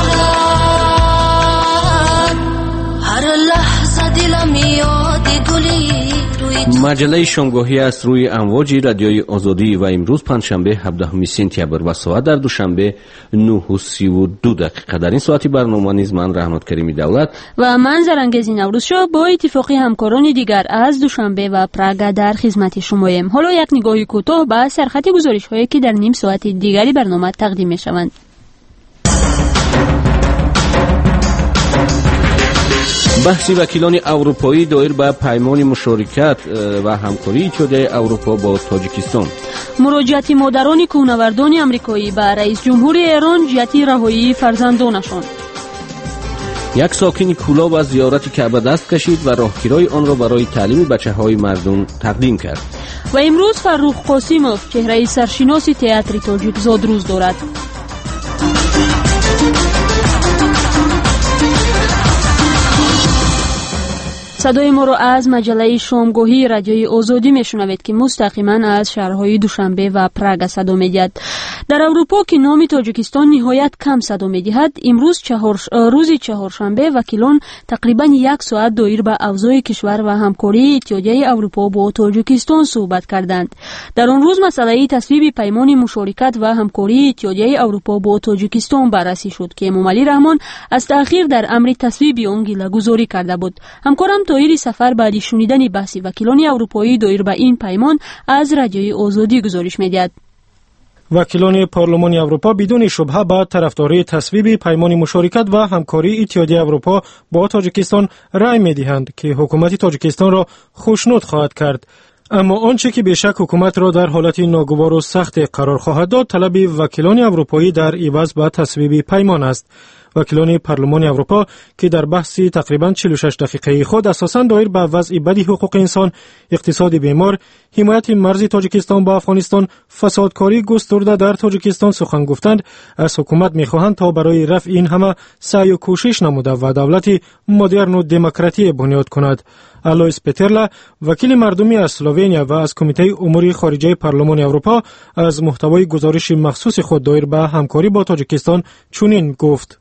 مجله شامگاهی است روی امواج رادیوی آزادی و امروز پنجشنبه 17 سپتامبر و ساعت در دوشنبه 9:32 در این ساعتی برنامه نیز من رحمت کریمی دولت و من زرنگزی نوروزشو با اتفاقی همکاران دیگر از دوشنبه و پراگ در خدمت شماییم. حالا یک نگاهی کوتاه به سرخط گزارش‌هایی که در نیم ساعت دیگری برنامه تقدیم می‌شوند. بحث وکیلان اروپایی دایر به پیمان مشارکت و همکاری اتحادیه اروپا با تاجیکستان. مراجعت مادران کوهنوردان امریکایی به رئیس جمهور ایران جهت رهایی فرزندانشان. یک ساکن کولا و زیارت کعبه دست کشید و راهگیرای آن را برای تعلیم بچه‌های مردم تقدیم کرد. و امروز فرخ قاسموف چهره سرشناس تئاتر تاجیک زادروز دارد. صدای ما را از مجله شامگاهی رادیوی آزادی میشنوید که مستقیما از شهرهای دوشنبه و پراگ صدا میدهد. در اروپا که نام تاجیکستان نهایت کم صدا میدهد، امروز روز چهارشنبه وکیلان تقریبا 1 ساعت دایر به اوضاع کشور و همکاری اتحادیه اروپا با تاجیکستان صحبت کردند. در آن روز مسئله تصویب پیمان مشارکت و همکاری اتحادیه اروپا با تاجیکستان بررسی شد که امام علی رحمان از تأخیر در امر تصویب آن گله‌گذاری کرده بود. همکارم دایر سفر بعد شنیدن بحث وکیلان اروپایی دایر به این پیمان از رادیوی آزادی گزارش می‌دهد. وکیلان پارلمان اروپا بدون شبهه با طرفداری تصویب پیمان مشارکت و همکاری اتحادیه اروپا با تاجیکستان رأی می‌دهند که حکومت تاجیکستان را خوشنود خواهد کرد. اما آنچه که بیشک حکومت را در حالت ناگوار و سخت قرار خواهد داد طلب وکیلان اروپایی در عوض به تصویب پیمان است. وکیلان پارلمان اروپا که در بحث تقریباً 46 دقیقه‌ای خود اساساً دایر به وضع بد حقوق انسان، اقتصاد بیمار، حمایت مرز تاجیکستان با افغانستان، فسادکاری گسترده در تاجیکستان سخن گفتند، از حکومت می‌خواهند تا برای رفع این همه سعی و کوشش نموده و دولت مدرن و دموکراتی بنیاد کند. آلویس پترلا وکیل مردمی اسلوونیا و از کمیته امور خارجه پارلمان اروپا از محتوای گزارش مخصوص خود دایر به همکاری با تاجیکستان چنین گفت: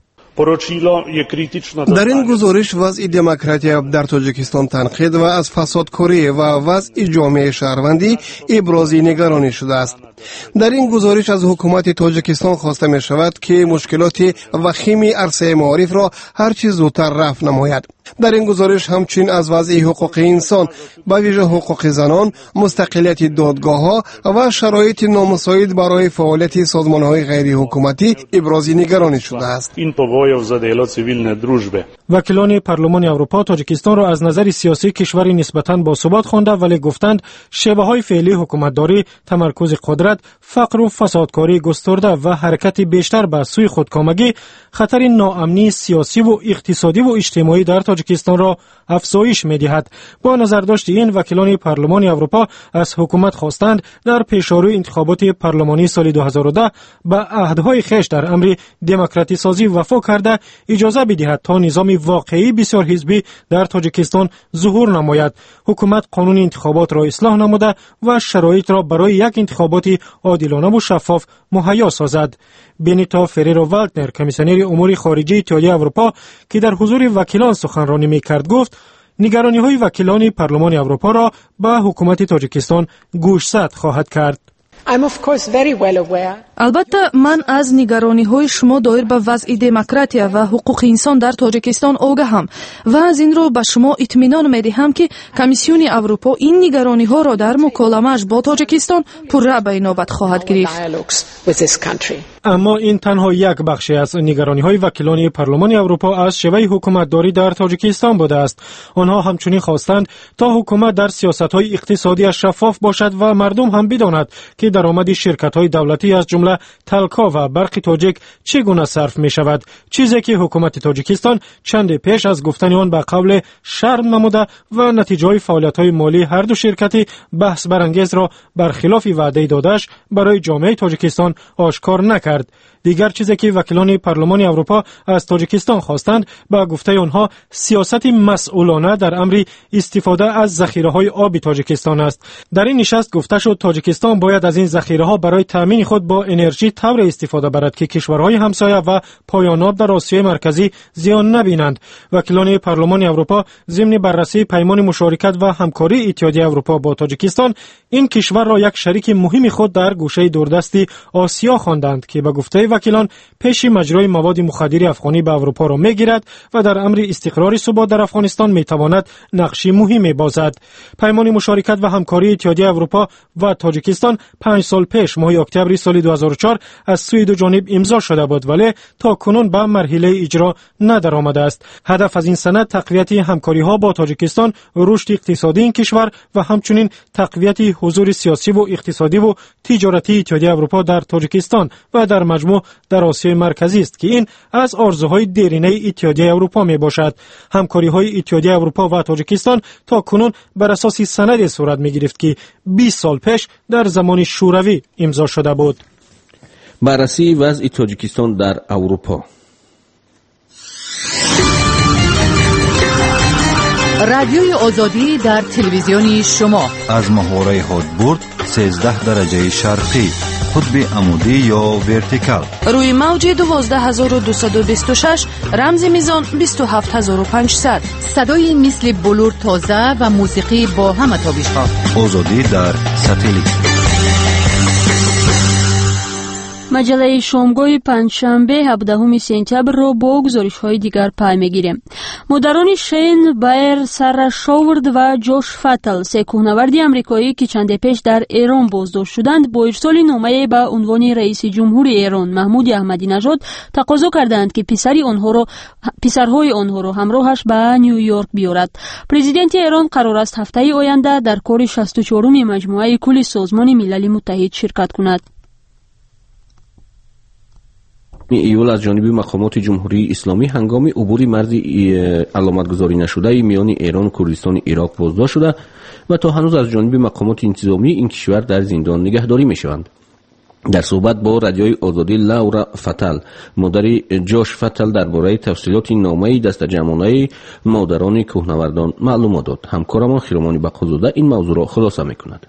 در این گزارش وضع دموکراتی در تاجیکستان تنقید و از فسادکاری و وضع جامعه شهروندی ابراز نگرانی شده است. در این گزارش از حکومت تاجیکستان خواسته می شود که مشکلات وخیم عرصه معارف را هرچی زودتر رفع نماید. در این گزارش همچنین از وضع حقوق انسان به ویژه حقوق زنان، مستقلیت دادگاه‌ها و شرایط نامساعد برای فعالیت سازمان‌های غیر حکومتی ابراز نگرانی شده است. وکیلان پارلمان اروپا تاجیکستان را از نظر سیاسی کشوری نسبتاً باثبات خوانده، ولی گفتند شیوه‌های فعلی حکومتداری، تمرکز قدرت، فقر و فسادکاری گسترده و حرکت بیشتر به سوی خودکامگی خطر ناامنی سیاسی و اقتصادی و اجتماعی در تاجیکستان را افزایش می‌دهد. با نظرداشت این وکیلان پارلمان اروپا از حکومت خواستند در پیش‌روی انتخابات پارلمانی سال 2010 به عهدهای خویش در امر دموکراتی سازی وفا کرده اجازه بدهد تا نظام واقعی بسیار حزبی در تاجیکستان ظهور نماید. حکومت قانون انتخابات را اصلاح نموده و شرایط را برای یک انتخابات عادلانه و شفاف مهیا سازد. بنیتا فریرو والتنر کمیسیونر امور خارجه اتحادیه اروپا که در حضور وکیلان سخنرانی می‌کرد گفت نگرانی‌های وکیلان پارلمان اروپا را به حکومت تاجیکستان گوشزد خواهد کرد. البته من از نگرانی‌های شما دایر به وضع دموکراتیا و حقوق انسان در تاجیکستان آگاهم و از این رو به شما اطمینان می‌دهم که کمیسیون اروپا این نگرانی‌ها را در مکالمه‌اش با تاجیکستان پررو به نوبت خواهد گرفت. اما این تنها یک بخشی از نگرانی‌های وکیلان پارلمان اروپا از شیوه حکومتداری در تاجیکستان بوده است. آنها همچنین خواستند تا حکومت در سیاست‌های اقتصادی شفاف باشد و مردم هم بداند که درآمد شرکت‌های دولتی از جمله تلکا و برق تاجیک چگونه صرف می‌شود، چیزی که حکومت تاجیکستان چند پیش از گفتن آن به قول شرم نموده و نتیجه فعالیت‌های مالی هر دو شرکتی بحث برانگیز را برخلاف وعده دادش برای جامعه تاجیکستان آشکار نکرد. دیگر چیزی که وکیلان پارلمان اروپا از تاجیکستان خواستند با گفته آنها سیاست مسئولانه در امر استفاده از ذخیره‌های آب تاجیکستان است. در این نشست گفته شد تاجیکستان باید از این ذخیره‌ها برای تامین خود با انرژی طور استفاده برد که کشورهای همسایه و پایان آب در آسیای مرکزی زیان نبینند. وکیلان پارلمان اروپا ضمن بررسی پیمان مشارکت و همکاری اتحادیه اروپا با تاجیکستان این کشور را یک شریک مهم خود در گوشه دوردست آسیا خواندند که به گفته وکیلان پیش مجرای مواد مخدر افغانی به اروپا را میگیرد و در امر استقرار ثبات در افغانستان میتواند نقشی مهمی بازد. پیمان مشارکت و همکاری اتحادیه اروپا و تاجیکستان 5 سال پیش ماه اکتبر سال 2004 از سوی دو جانب امضا شده بود، ولی تا کنون به مرحله اجرا ندرآمده است. هدف از این سند تقویت همکاری ها با تاجیکستان، رشد اقتصادی این کشور و همچنین تقویت حضور سیاسی و اقتصادی و تجارتی اتحادیه اروپا در تاجیکستان و در مجموع در آسیای مرکزی است که این از آرزوهای دیرینه اتحادیه اروپا می باشد. همکاری های اتحادیه اروپا و تاجیکستان تا کنون بر اساس سندی صورت می گرفت که 20 سال پیش در زمان شوروی امضا شده بود. بررسی وضع تاجیکستان در اروپا. رادیوی آزادی در تلویزیونی شما از محوره هادبورد 13 درجه شرقی، قطب عمودی یا ورتیکال، روی موج 12226 رمز میزان 27500. صدای مثل بلور تازه و موسیقی با همه تابش‌ها. آزادی در ساتلیت. مجله شامگاه پنجشنبه 17 سپتامبر را با گزارش‌های دیگر پی می‌گیریم. مدیران شین بایر، سارا شاورد و جوش فاتل، سه کوهنورد آمریکایی که چند پیش در ایران بازداشت شدند، با ارسال نامه به عنوان رئیس جمهور ایران محمود احمدی نژاد تقاضا کردند که پسرهای آنها را همراهش به نیویورک بیاورد. پرزیدنت ایران قرار است هفته آینده در کار 64 مجموعه کل سازمان ملل متحد شرکت کند. ایول از جانب مقامات جمهوری اسلامی هنگام عبور مرز علامت گذاری نشده میان ایران و کردستان عراق بازداشت شده و تا هنوز از جانب مقامات انتظامی این کشور در زندان نگهداری می شوند. در صحبت با رادیوی آزادی لاورا فاتل، مادر جوش فاتل، درباره تفصیلات نامه دست جمعانه مادران کوهنوردان معلومات داد. همکارمان خیرمانی بقازاده این موضوع را خلاصه می‌کند.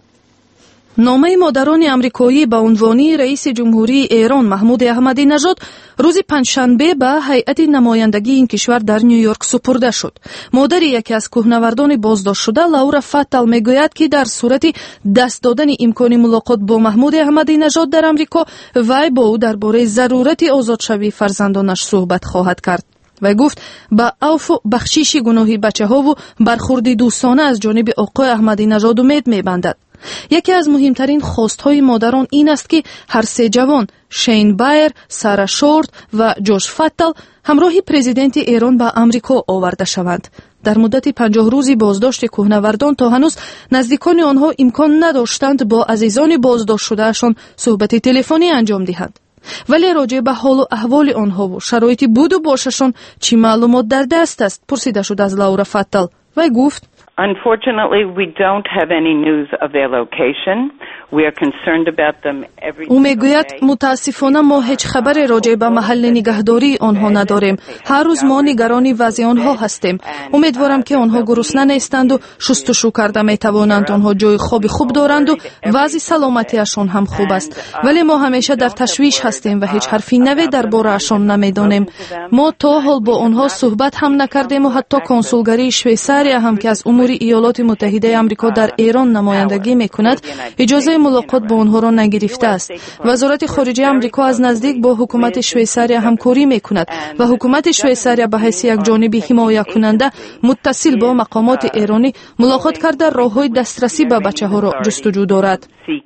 نامه مادران آمریکایی به عنوان رئیس جمهوری ایران محمود احمدی نژاد روز پنجشنبه به هیئت نمایندگی این کشور در نیویورک سپرده شد. مادر یکی از کوهنوردان بازداشت شده لاورا فاتل میگوید که در صورت دست دادن امکان ملاقات با محمود احمدی نژاد در آمریکا، وی با او درباره ضرورت آزادشوی فرزندانش صحبت خواهد کرد. و گفت با عفو بخشش گناه بچه‌ها و برخورد دوستانه از جانب آقای احمدی نژاد امید می‌بندد. یکی از مهمترین خواستهای مادران این است که هر سه جوان، شین بایر، سارا شورد و جوش فاتل، همراه پرزیدنت ایران به آمریکا آورده شوند. در مدت 50 روزی بازداشت کوهنوردان تا هنوز نزدیکان آنها امکان نداشتند با عزیزان بازداشت شدهشان صحبت تلفنی انجام دهند. ولی راجع به حال و احوال آنها و شرایط بود و باششان چی معلومات در دست است پرسیده شد از لاورا فاتل و گفت Unfortunately, we don't have any news of their location. We are concerned about them every او میگوید متاسفانه ما هیچ خبری راجع به محل نگهداری آنها نداریم. هر روز ما نگران وضع آنها هستیم. امیدوارم که آنها گرسنه نیستند و شستشو کرده میتوانند. آنها جای خوب دارند و وضع سلامتیشان هم خوب است. ولی ما همیشه در تشویش هستیم و هیچ حرفی نوی درباره‌شان نمیدانیم. ما تا حال با آنها صحبت هم نکردیم و حتی کنسولگری شویساریا هم که از امور ایالات متحده آمریکا در ایران نمایندگی میکند اجازه ملاقات با آنها را نگرفته است. وزارت خارجه آمریکا از نزدیک با حکومت شویساریا همکاری میکند و حکومت شویساریا به حیث یک جانبی حمایت کننده متصل با مقامات ایرانی ملاقات کرده راههای دسترسی به بچه‌ها را جستجو دارد.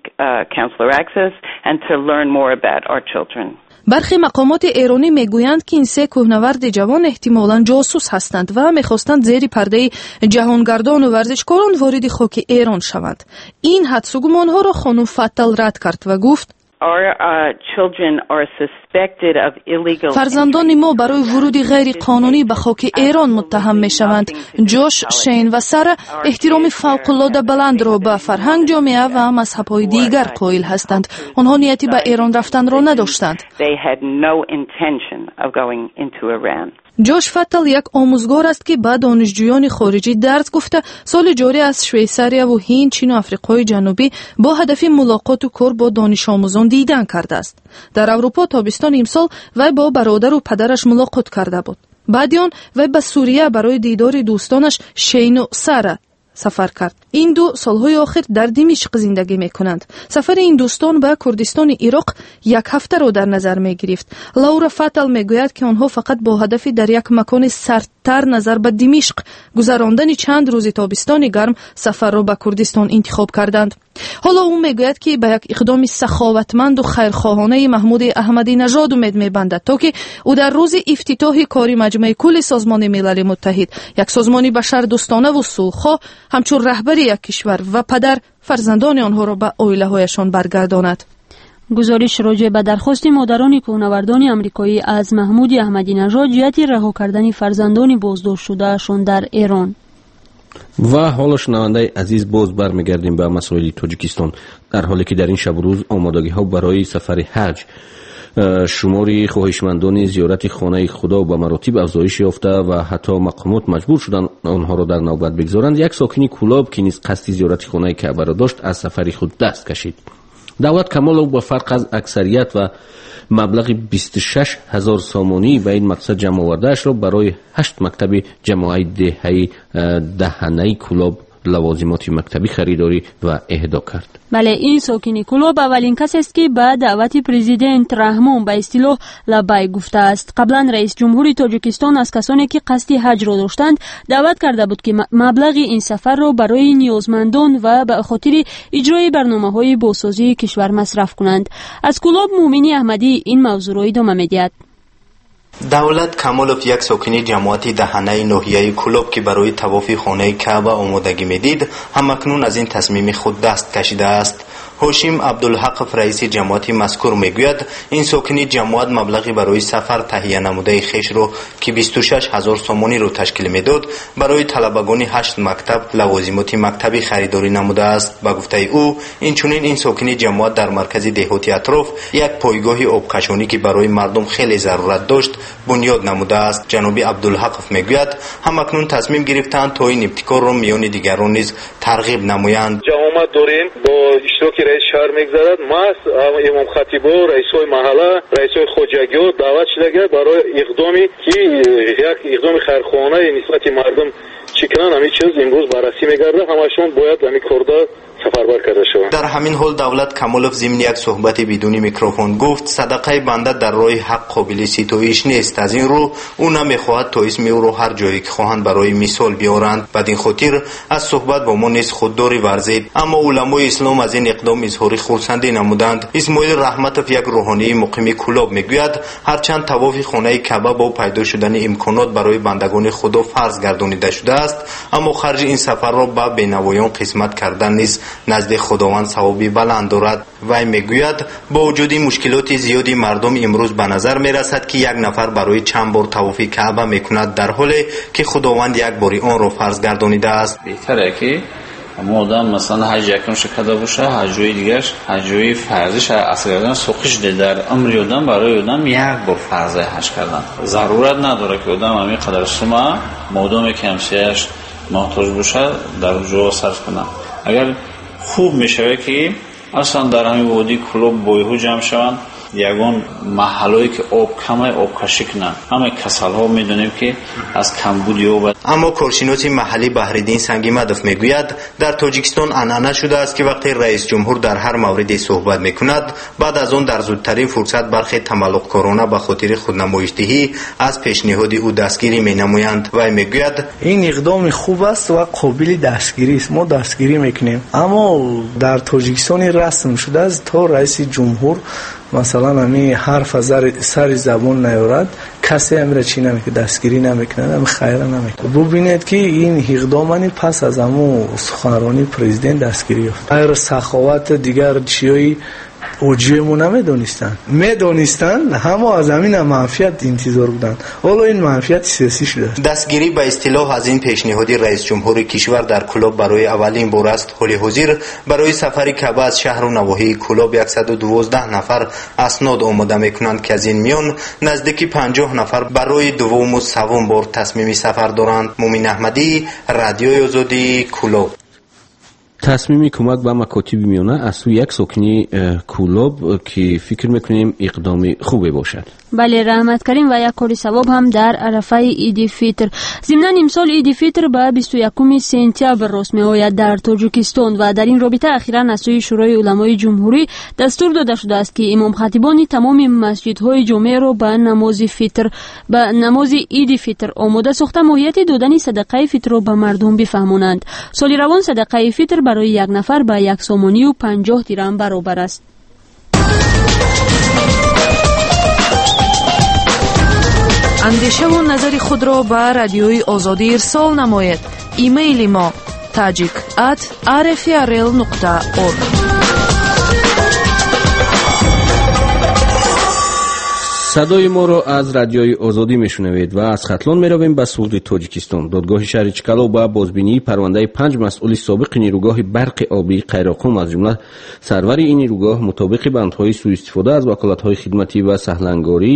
برخی مقامات ایرانی میگویند که این سه کوهنورد جوان احتمالاً جاسوس هستند و میخواستند زیر پرده جهانگردان و ورزشکاران وارد خاک ایران شوند. این حدس و گمانها را خانم فاتل رد کرد و گفت فرزندان ما برای ورود غیر قانونی به خاک ایران متهم می شوند. جوش، شین و سارا احترام فوق‌العاده بلند را به فرهنگ، جامعه و مذهب‌های دیگر قائل هستند. آنها نیتی به ایران رفتن را نداشتند. جوش فاتل یک آموزگار است که به دانشجویان خارجی درس گفته سال جاری از شویساریا و هند، چین و آفریقای جنوبی با هدف ملاقات و کار با دانش آموزان دیدن کرده است. در اروپا تابستان امسال وی با برادر و پدرش ملاقات کرده بود. بعد آن وی به سوریه برای دیدار دوستانش شین و سارا سفر کرد. این دو سالهای آخر در دمشق زندگی می کنند. سفر این دوستان به کردستان عراق یک هفته را در نظر می گرفت. لاورا فاتل می گوید که آنها فقط با هدف در یک مکان سردتر نظر به دمشق گذراندن چند روز تابستان گرم سفر را به کردستان انتخاب کردند. حالا او می گوید که به یک اقدام سخاوتمند و خیرخواهانه محمود احمدی نژاد امید می بندد تا که او در روز افتتاح کاری مجمع کل سازمان ملل متحد، یک سازمان بشر دوستانه و صلح‌خواه، همچون رهبر یک کشور و پدر فرزندان آنها را به عائله‌هایشان برگرداند. گزارش راجع به درخواست مادران کوهنوردان آمریکایی از محمود احمدی نژاد جهت رها کردن فرزندان بازداشت شدهشان در ایران. و حالا شنونده عزیز باز برمیگردیم به مسائل تاجیکستان، در حالی که در این شب و روز آمادگی ها برای سفر حج شماری خواهشمندان زیارت خانه خدا به مراتب افزایش یافته و حتی مقامات مجبور شدند آنها را در نوبت بگذارند. یک ساکن کولاب که نیز قصد زیارت خانه کعبه را داشت از سفر خود دست کشید. دولت کمال او با فرق از اکثریت و مبلغ 26,000 سامانی به این مقصد جمع آورده‌اش را برای 8 مکتب جماعت دهنه کولاب لوازمات مکتبی خریداری و اهدا کرد. بله، این ساکن کلوب اولین کسی است که به دعوت پرزیدنت رحمان به اصطلاح لبیک گفته است. قبلا رئیس جمهور تاجیکستان از کسانی که قصد حج را داشتند دعوت کرده بود که مبلغ این سفر را برای نیازمندان و به خاطر اجرای برنامه‌های بازسازی کشور مصرف کنند. از کلوب مومنی احمدی این موضوع را ادامه می‌دهد. دولت کمالوف یک ساکنی جماعتی دهنه ناحیه کلوب که برای طواف خانه کعبه آمادگی میدید همکنون از این تصمیم خود دست کشیده است. هاشم عبدالحق رئیس جماعت مذکور میگوید این ساکنی جماعت مبلغی برای سفر تهیه نموده خیش رو که 26,000 سومانی رو تشکیل میداد برای طلبگان 8 مکتب لوازمات مکتبی خریداری نموده است. به گفته او اینچنین این ساکنی جماعت در مرکز دهاتی اطراف یک پایگاه آبکشانی که برای مردم خیلی ضرورت داشت بنیاد نموده است. جناب عبدالحق میگوید همکنون تصمیم گرفتند تا این ابتکار رو میان دیگران نیز ترغیب نمایند. جامعه داریم با اشتراک رئیس شهر میگذارد ماست امام خطیبا رئیسای محله رئیسای خوجگی دعوت شده برای اقدامی که یک اقدام خیرخواهانه نسبت مردم چیکنن همین چیز امروز بررسی میگرده همشون باید همین کاردا سفربر کرده شوند. در همین حال دولت کمالوف ضمن یک صحبت بدون میکروفون گفت صدقه بنده در راه حق قابل ستایش نیست. از این رو او نمیخواهد تا اسم او را هر جایی که خواهند برای مثال بیارند. بدین خاطر از صحبت با ما نیز خودداری ورزید. اما علمای اسلام از این اقدام اظهار خرسندی نمودند. اسماعیل رحمتوف یک روحانی مقیم کلوب میگوید هرچند طواف خانه کعبه با پیدا شدن امکانات برای بندگان خدا فرض گردانیده شده است اما خرج این سفر را به بینوایان قسمت کردن نیز نزد خداوند ثوابی بلند دارد. وی میگوید با وجود مشکلات زیادی مردم امروز به نظر میرسد که یک نفر برای چند بار طواف کعبه میکند در حالی که خداوند یک باری آن را فرض گردانیده است. بهتره که اما آدم مثلا حج یکمش کرده باشه حجوی دیگرش حجوی فرضش اصل کردن سوقش در عمر آدم برای آدم یک بار فرض حج کردن ضرورت نداره که آدم همین قدر سومه مادام که همسایش محتاج باشه در جا صرف کنه. اگر خوب میشه که اصلا در همین وادی کلوب بایهو جمع شوند یگان محلهایی که آب کمه آب کشی کنن همه کسل ها میدونیم که از کمبودی آب. اما کارشناس محلی بحرالدین سنگیمدوف میگوید در تاجیکستان عنعنه شده است که وقتی رئیس جمهور در هر موردی صحبت میکند بعد از آن در زودترین فرصت برخی تملقکارانه به خاطر خودنمایش‌دهی از پیشنهاد او دستگیری مینمایند. و میگوید این اقدام خوب است و قابل دستگیری است. ما دستگیری میکنیم اما در تاجیکستان رسم شده است تا رئیس جمهور مثلا همین حرف از سر زبان نیارد کسی امر چی نمیکنه دستگیری نمیکنه هم خیره نمیکنه. ببینید که این اقدام پس از همون سخنرانی پرزیدنت دستگیری یافت. غیر سخاوت دیگر چیایی اوجیمو میدونستن همه از همین منفیت انتظار بودند حالا این منفیت سیاسی شده. دستگیری به اصطلاح از این پیشنهاد رئیس جمهور کشور در کلوب برای اولین بار است. حال حاضر برای سفر کعبه از شهر و نواحی کلوب 112 نفر اسناد آماده میکنند که از این میان نزدیک 50 نفر برای دوم و سوم بار تصمیم سفر دارند. مومن احمدی رادیوی آزادی کلوب. تصمیم کمک به مکاتب میانه از سوی یک ساکنی کلوب که فکر میکنیم اقدامی خوبی باشد. بله رحمت کریم و یک کاری ثواب هم در عرفه عید فطر. ضمن امسال عید فطر به 21 سپتامبر راست میآید در تاجیکستان و در این رابطه اخیراً از سوی شورای علمای جمهوری دستور داده شده است که امام خطیبان تمام مسجدهای جمعه را به نماز عید فطر آماده ساخته ماهیت دادن صدقه فطر را به مردم بفهمانند. سال روان صدقه فطر برای یک نفر به 1 سومانی و 50 درهم برابر است. اندیشه و نظر خود را به رادیوی آزادی ارسال نمایید. ایمیل ما tajik@rfrl.org. صدای ما را از رادیوی آزادی میشنوید و از خطلان میرویم به سوق تاجیکستان. دادگاه شهر چکالو با بازبینی پرونده 5 مسئول سابق نیروگاه برق آبی قیراقم از جمله سرور این نیروگاه مطابق بندهای سوء استفاده از وکالت‌های خدمتی و سهلنگاری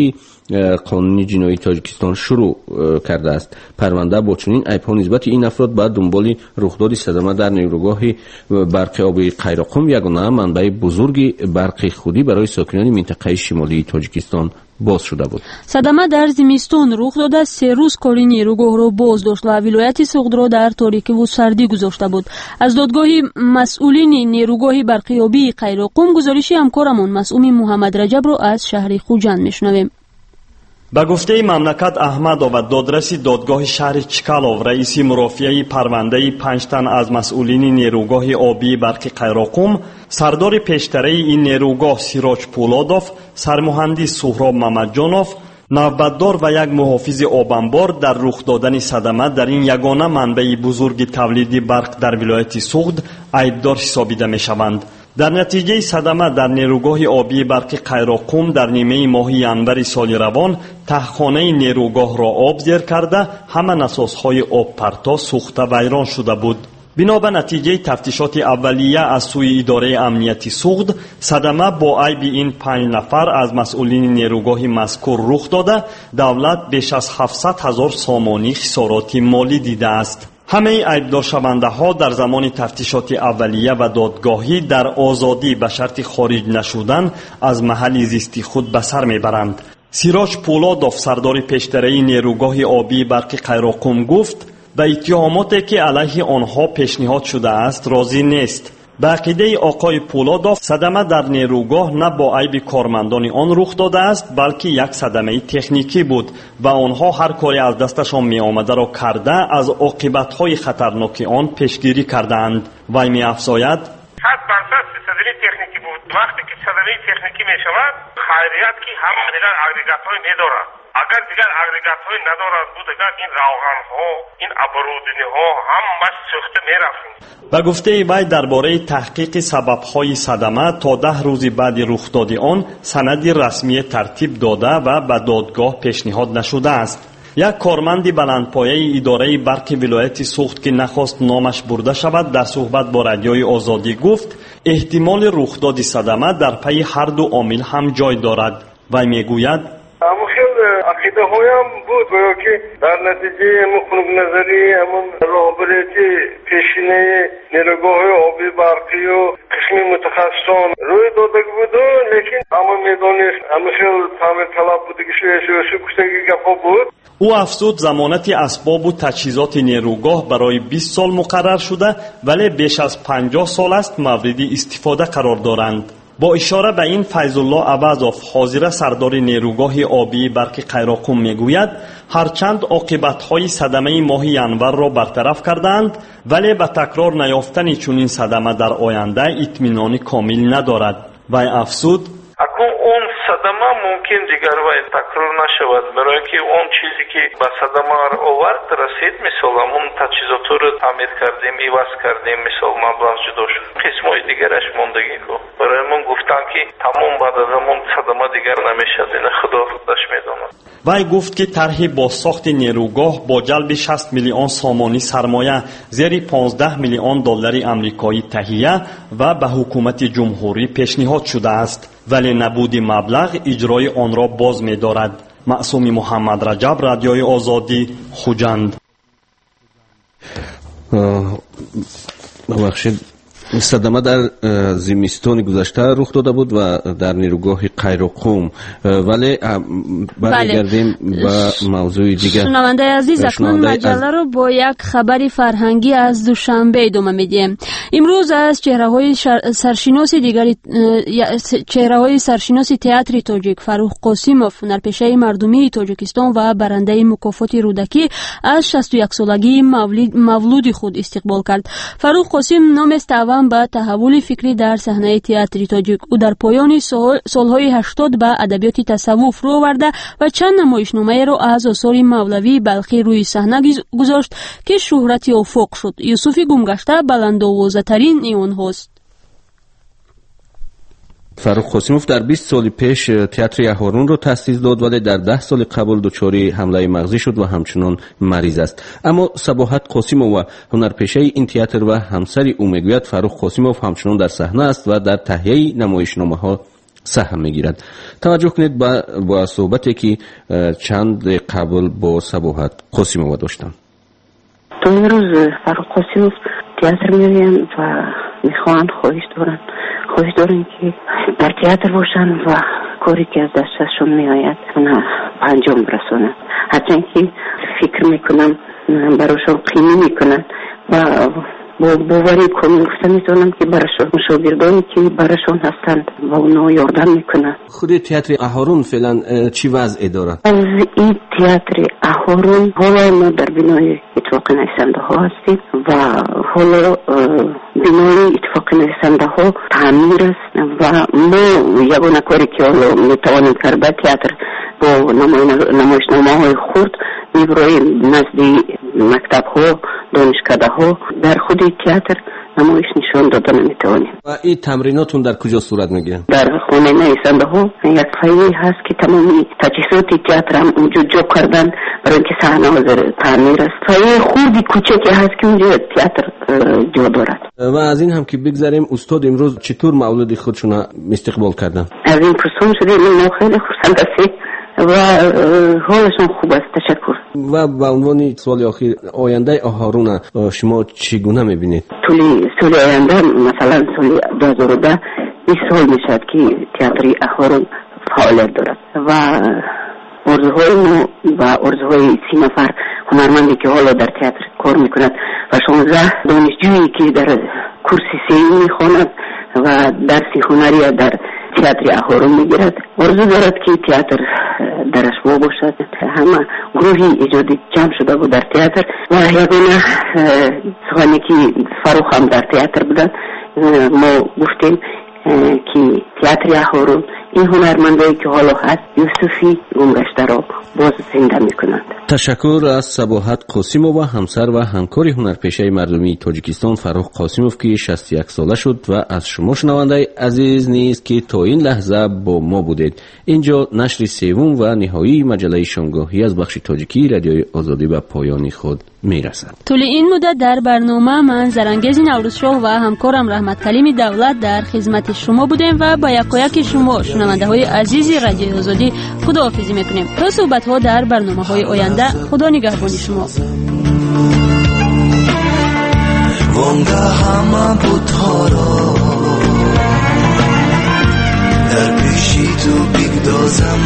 قانونی جنایی تاجیکستان شروع کرده است. پرونده با چنین عیب‌ها نسبت این افراد بعد دنبال رخداد صدمه در نیروگاه برق آبی قیراقم، یگانه منبع بزرگ برق خودی برای ساکنان منطقه شمالی تاجیکستان باز شده بود. صدمه در زمستان رخ داده 3 روز کاری نیروگاه را باز داشت و ولایت سوخت را در تاریکی و سردی گذاشته بود. از دادگاه مسئولین نیروگاه برقی آبی قیراقم گزارش همکارمون مسئول محمد رجب را از شهر خوجند میشنویم. به گفته مملکت احمدآباد دادرسی دادگاه شهر چکالov رئیس مرافعه پرونده 5 تن از مسئولین نیروگاه آبی برق قیراقم، سردار پیشتره این نیروگاه سیراج پولادوف، سرمهندس سهراب محمدجانوف، نوبتدار و یک محافظ آبانبار در رخ دادن صدمه در این یگانه منبع بزرگ تولیدی برق در ولایت سوخت عیبدار حسابیده می شوند. در نتیجه صدمه در نیروگاه آبی برق قیراقم در نیمه ماه ینور سال روان تهخانه نیروگاه را آب زیر کرده همه نسازهای آب پرتا سوخته ویران شده بود. بنابر نتیجه تفتیشات اولیه از سوی اداره امنیتی سوخت، صدمه با عیب این 5 نفر از مسئولین نیروگاه مذکور رخ داده دولت بیش از 700,000 سامانی خسارات مالی دیده است. همه عیبدار شونده ها در زمان تفتیشات اولیه و دادگاهی در آزادی به شرط خارج نشدن از محل زیستی خود به سر میبرند. سیراج پولادوف سردار پیشتره نیروگاه آبی برق قیراقم گفت به اتهاماتی که علیه آنها پیشنهاد شده است راضی نیست. به عقیده آقای پولادوف صدمه در نیروگاه نه با عیب کارمندان آن رخ داده است بلکه یک صدمه تکنیکی بود و آنها هر کاری از دستشان می آمده را کرده از عاقبت‌های خطرناک آن پیشگیری کردند. وی می افزاید 100% صدمه تکنیکی بود. وقتی که صدمه تکنیکی می شود خیریت که همه دیگر اگریگات‌های ندارد. اگر دیگر اگریگات‌های ندارد بود اگر این روغن‌ها این ابرودنی‌ها همه سوخته می‌رفتند. به گفته وی درباره تحقیق سبب‌های صدمه تا 10 روز بعد رخ داد آن سند رسمی ترتیب داده و به دادگاه پیشنهاد نشده است. یک کارمند بلندپایه اداره برق ولایت سوخت که نخواست نامش برده شود در صحبت با رادیوی آزادی گفت احتمال رخ داد صدمه در پی هر دو عامل هم جای دارد. وی میگوید عقیده هایم بود که در نتیجه مخنوب نظری همون راهبریتی پیشینه نیروگاه آبی برقی و قسم متخصصان روی داده بود لیکن اما میدانست همه خیلی تعمیر طلب بود که شویشویشو کشتگی گفا بود. او افزود ضمانت اسباب و تجهیزات نیروگاه برای 20 سال مقرر شده ولی بیش از 50 سال است مورد استفاده قرار دارند. با اشاره به این فیض الله عوضوف حاضر سردار نیروگاه آبی برق قیراقم میگوید هرچند عاقبت‌های صدمه ماه ینور را برطرف کردند ولی به تکرار نیافتن چنین صدمه در آینده اطمینان کامل ندارد. وی افزود اکنون اون صدمه ممکن دیگر باید تکرار نشود برای که اون چیزی که به صدمه آورد رسید مثلا اون تجهیزات رو تعمیر کردیم عوض کردیم مثلا مبلغ جدا شد قسمای دیگرش موندگی کو برای من گفتن که تمام بعد از اون صدمه دیگر نمیشد این خدا خودش میدونه. وی گفت که طرح بازساخت نیروگاه با جلب 60 میلیون سامانی سرمایه زیر 15 میلیون دلار آمریکایی تهیه و به حکومت جمهوری پیشنهاد شده است ولی نبود مبلغ اجرای آن را باز می دارد. معصوم محمد رجب رادیوی آزادی خوجند. ببخشید صدمه در زمستان گذشته رخ داده بود و در نیروگاه قیراقم ولی برگردیم به موضوع دیگر. شنونده عزیز اکنون مجله رو با یک خبر فرهنگی از دوشنبه ادامه میدیم. امروز از چهره‌های سرشناس تئاتر تاجیک فروخ قاسیموف هنرپیشه مردمی تاجیکستان و برنده مکافات رودکی از 61 سالگی مولود خود استقبال کرد. فروخ قاسیم نام است به تحول فکری در صحنه تئاتر تاجیک. او در پایان سالهای 80 به ادبیات تصوف رو آورده و چند نمایشنامه را از آثار مولوی بلخی روی صحنه گذاشت که شهرت افق شد. یوسف گمگشته بلندآوازه‌ترین آنهاست. فروخ قاسیموف در 20 سال پیش تئاتر یحارون را تأسیس داد ولی در 10 سال قبل دچار حمله مغزی شد و همچنان مریض است. اما صباحت قاسیموف هنرپیشه این تئاتر و همسر او میگوید فروخ قاسیموف همچنان در صحنه است و در تهیه نمایشنامه‌ها سهم میگیرد. توجه کنید با صحبتی که چند قبل با صباحت قاسموف داشتم. تو این روز فرخ قاسموف تئاتر میآیند و میخواهند خواهش دارن که در تئاتر باشن و کاری که از دستشون میآید اونا انجام برسونن. هرچند که فکر میکنم براشون قیمه میکنن و با باوری کنم گفته میتونم که براشون شاگردانی که براشون هستند و اونا یاردم میکنن. خود تئاتر اهارون فعلا چی وضع داره؟ از این تئاتر اهارون حالا ما در بینای اتفاق نویسنده ها هستیم و حالا بینای اتفاق نویسنده ها تعمیر است و ما یگانه کاری که حالا میتوانیم کرد تئاتر با نمایشنامه های خرد میبراییم نزد مکتب ها دانشکده ها در خود تئاتر نمایش نشان دادن میتوانیم. و این تمریناتون در کجا صورت میگیره؟ در خانه نویسنده ها یک فایل هست که تمامی تجهیزات تئاتر هم اونجا جا کردن برای اینکه صحنه حاضر تعمیر است. فایل خوردی کوچکی هست که اونجا تئاتر جا دارد. و از این هم که بگذاریم استاد امروز چطور مولد خودشون استقبال کردن؟ از این پرسون شده ما خیلی خرسند هستیم و حالشون خوب است. تشکر. و به عنوان سوال آخر آینده اهارون شما چگونه میبینید؟ سال آینده مثلا سال 2010 این سال میشد که تئاتر اهارون فعالیت دارد و ارزوهای ما و ارزوهای 30 نفر هنرمندی که حالا در تئاتر کار میکند و 16 دانشجویی که در کورس سه‌ای میخواند و درس هنری در تئاتر اهارون میگیرد ارزو دارد که تئاتر درش باشد. همه گروهی ایجادی جمع شده بود در تئاتر و یگانه سخنی که فروخ هم در تئاتر بودن ما گفتیم که تئاتر اهارون این هنرمندایی که حالا هست یوسفی گمگشته را باز زنده میکنند. تشکر از صباحت قاسموف و همسر و همکار هنرپیشه مردمی تاجیکستان فرخ قاسموف که 61 ساله شد و از شما شنونده عزیز نیز که تا این لحظه با ما بودید. اینجا نشر سوم و نهایی مجله شامگاهی از بخش تاجیکی رادیوی آزادی به پایان خود میرسد. طول این مدت در برنامه من زرانگیز نوروزشاه و همکارم رحمت کلیم دولت در خدمت شما بودیم و با یکایک شما شنونده های عزیز رادیوی آزادی خداحافظی میکنیم. تا صحبت ها در برنامه های آینده. خدا نگهبانی شما. وانگه همه بودها را در پیشی تو بگدازم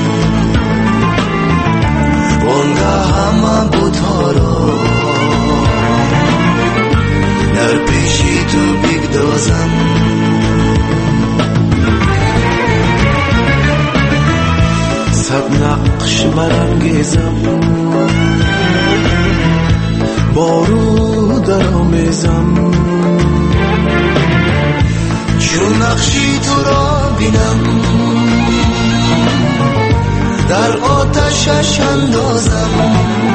وانگه همه بودها را در پیشی تو بگدازم سب نقش برانگیزم بارو در آمیزم چون نقشی تو را بینم در آتشش اندازم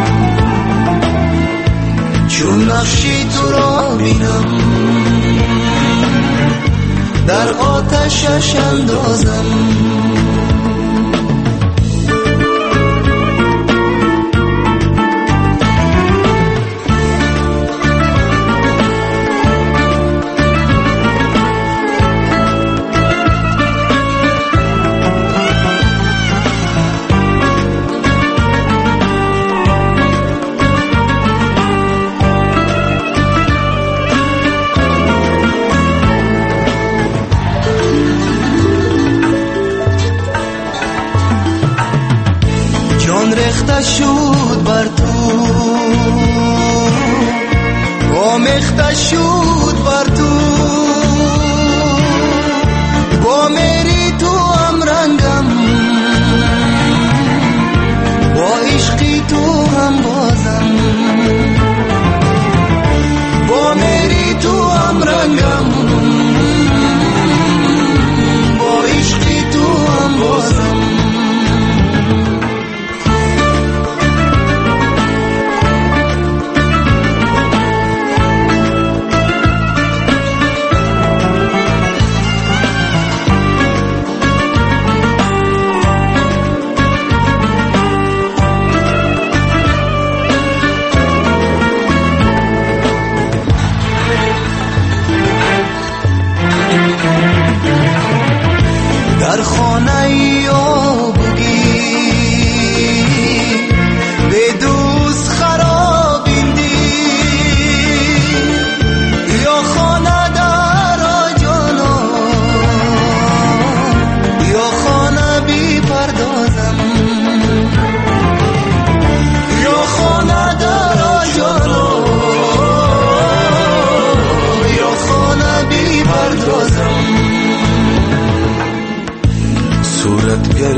چون نقشی تو را بینم در آتشش اندازم شد بر تو آمیخته شد بر تو با میری تو هم رنگم با عشقی تو هم بازم با میری تو هم رنگم با عشقی تو هم بازم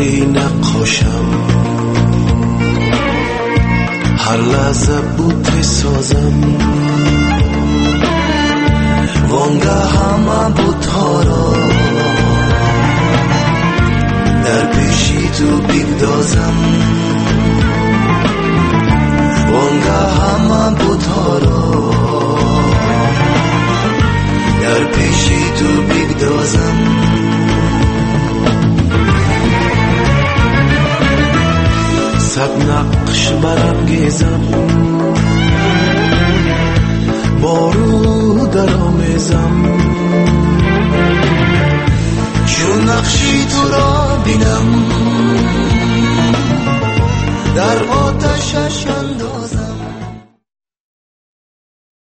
کاری نقاشم، هر لحظه بوته سازم، وانگه همه بوتها را در پیشی تو بگدازم، وانگه همه بوتها را در پیشی تو بگدازم. صد نقش برانگیزم، بارو در آمیزم، چون نقشی تو را بینم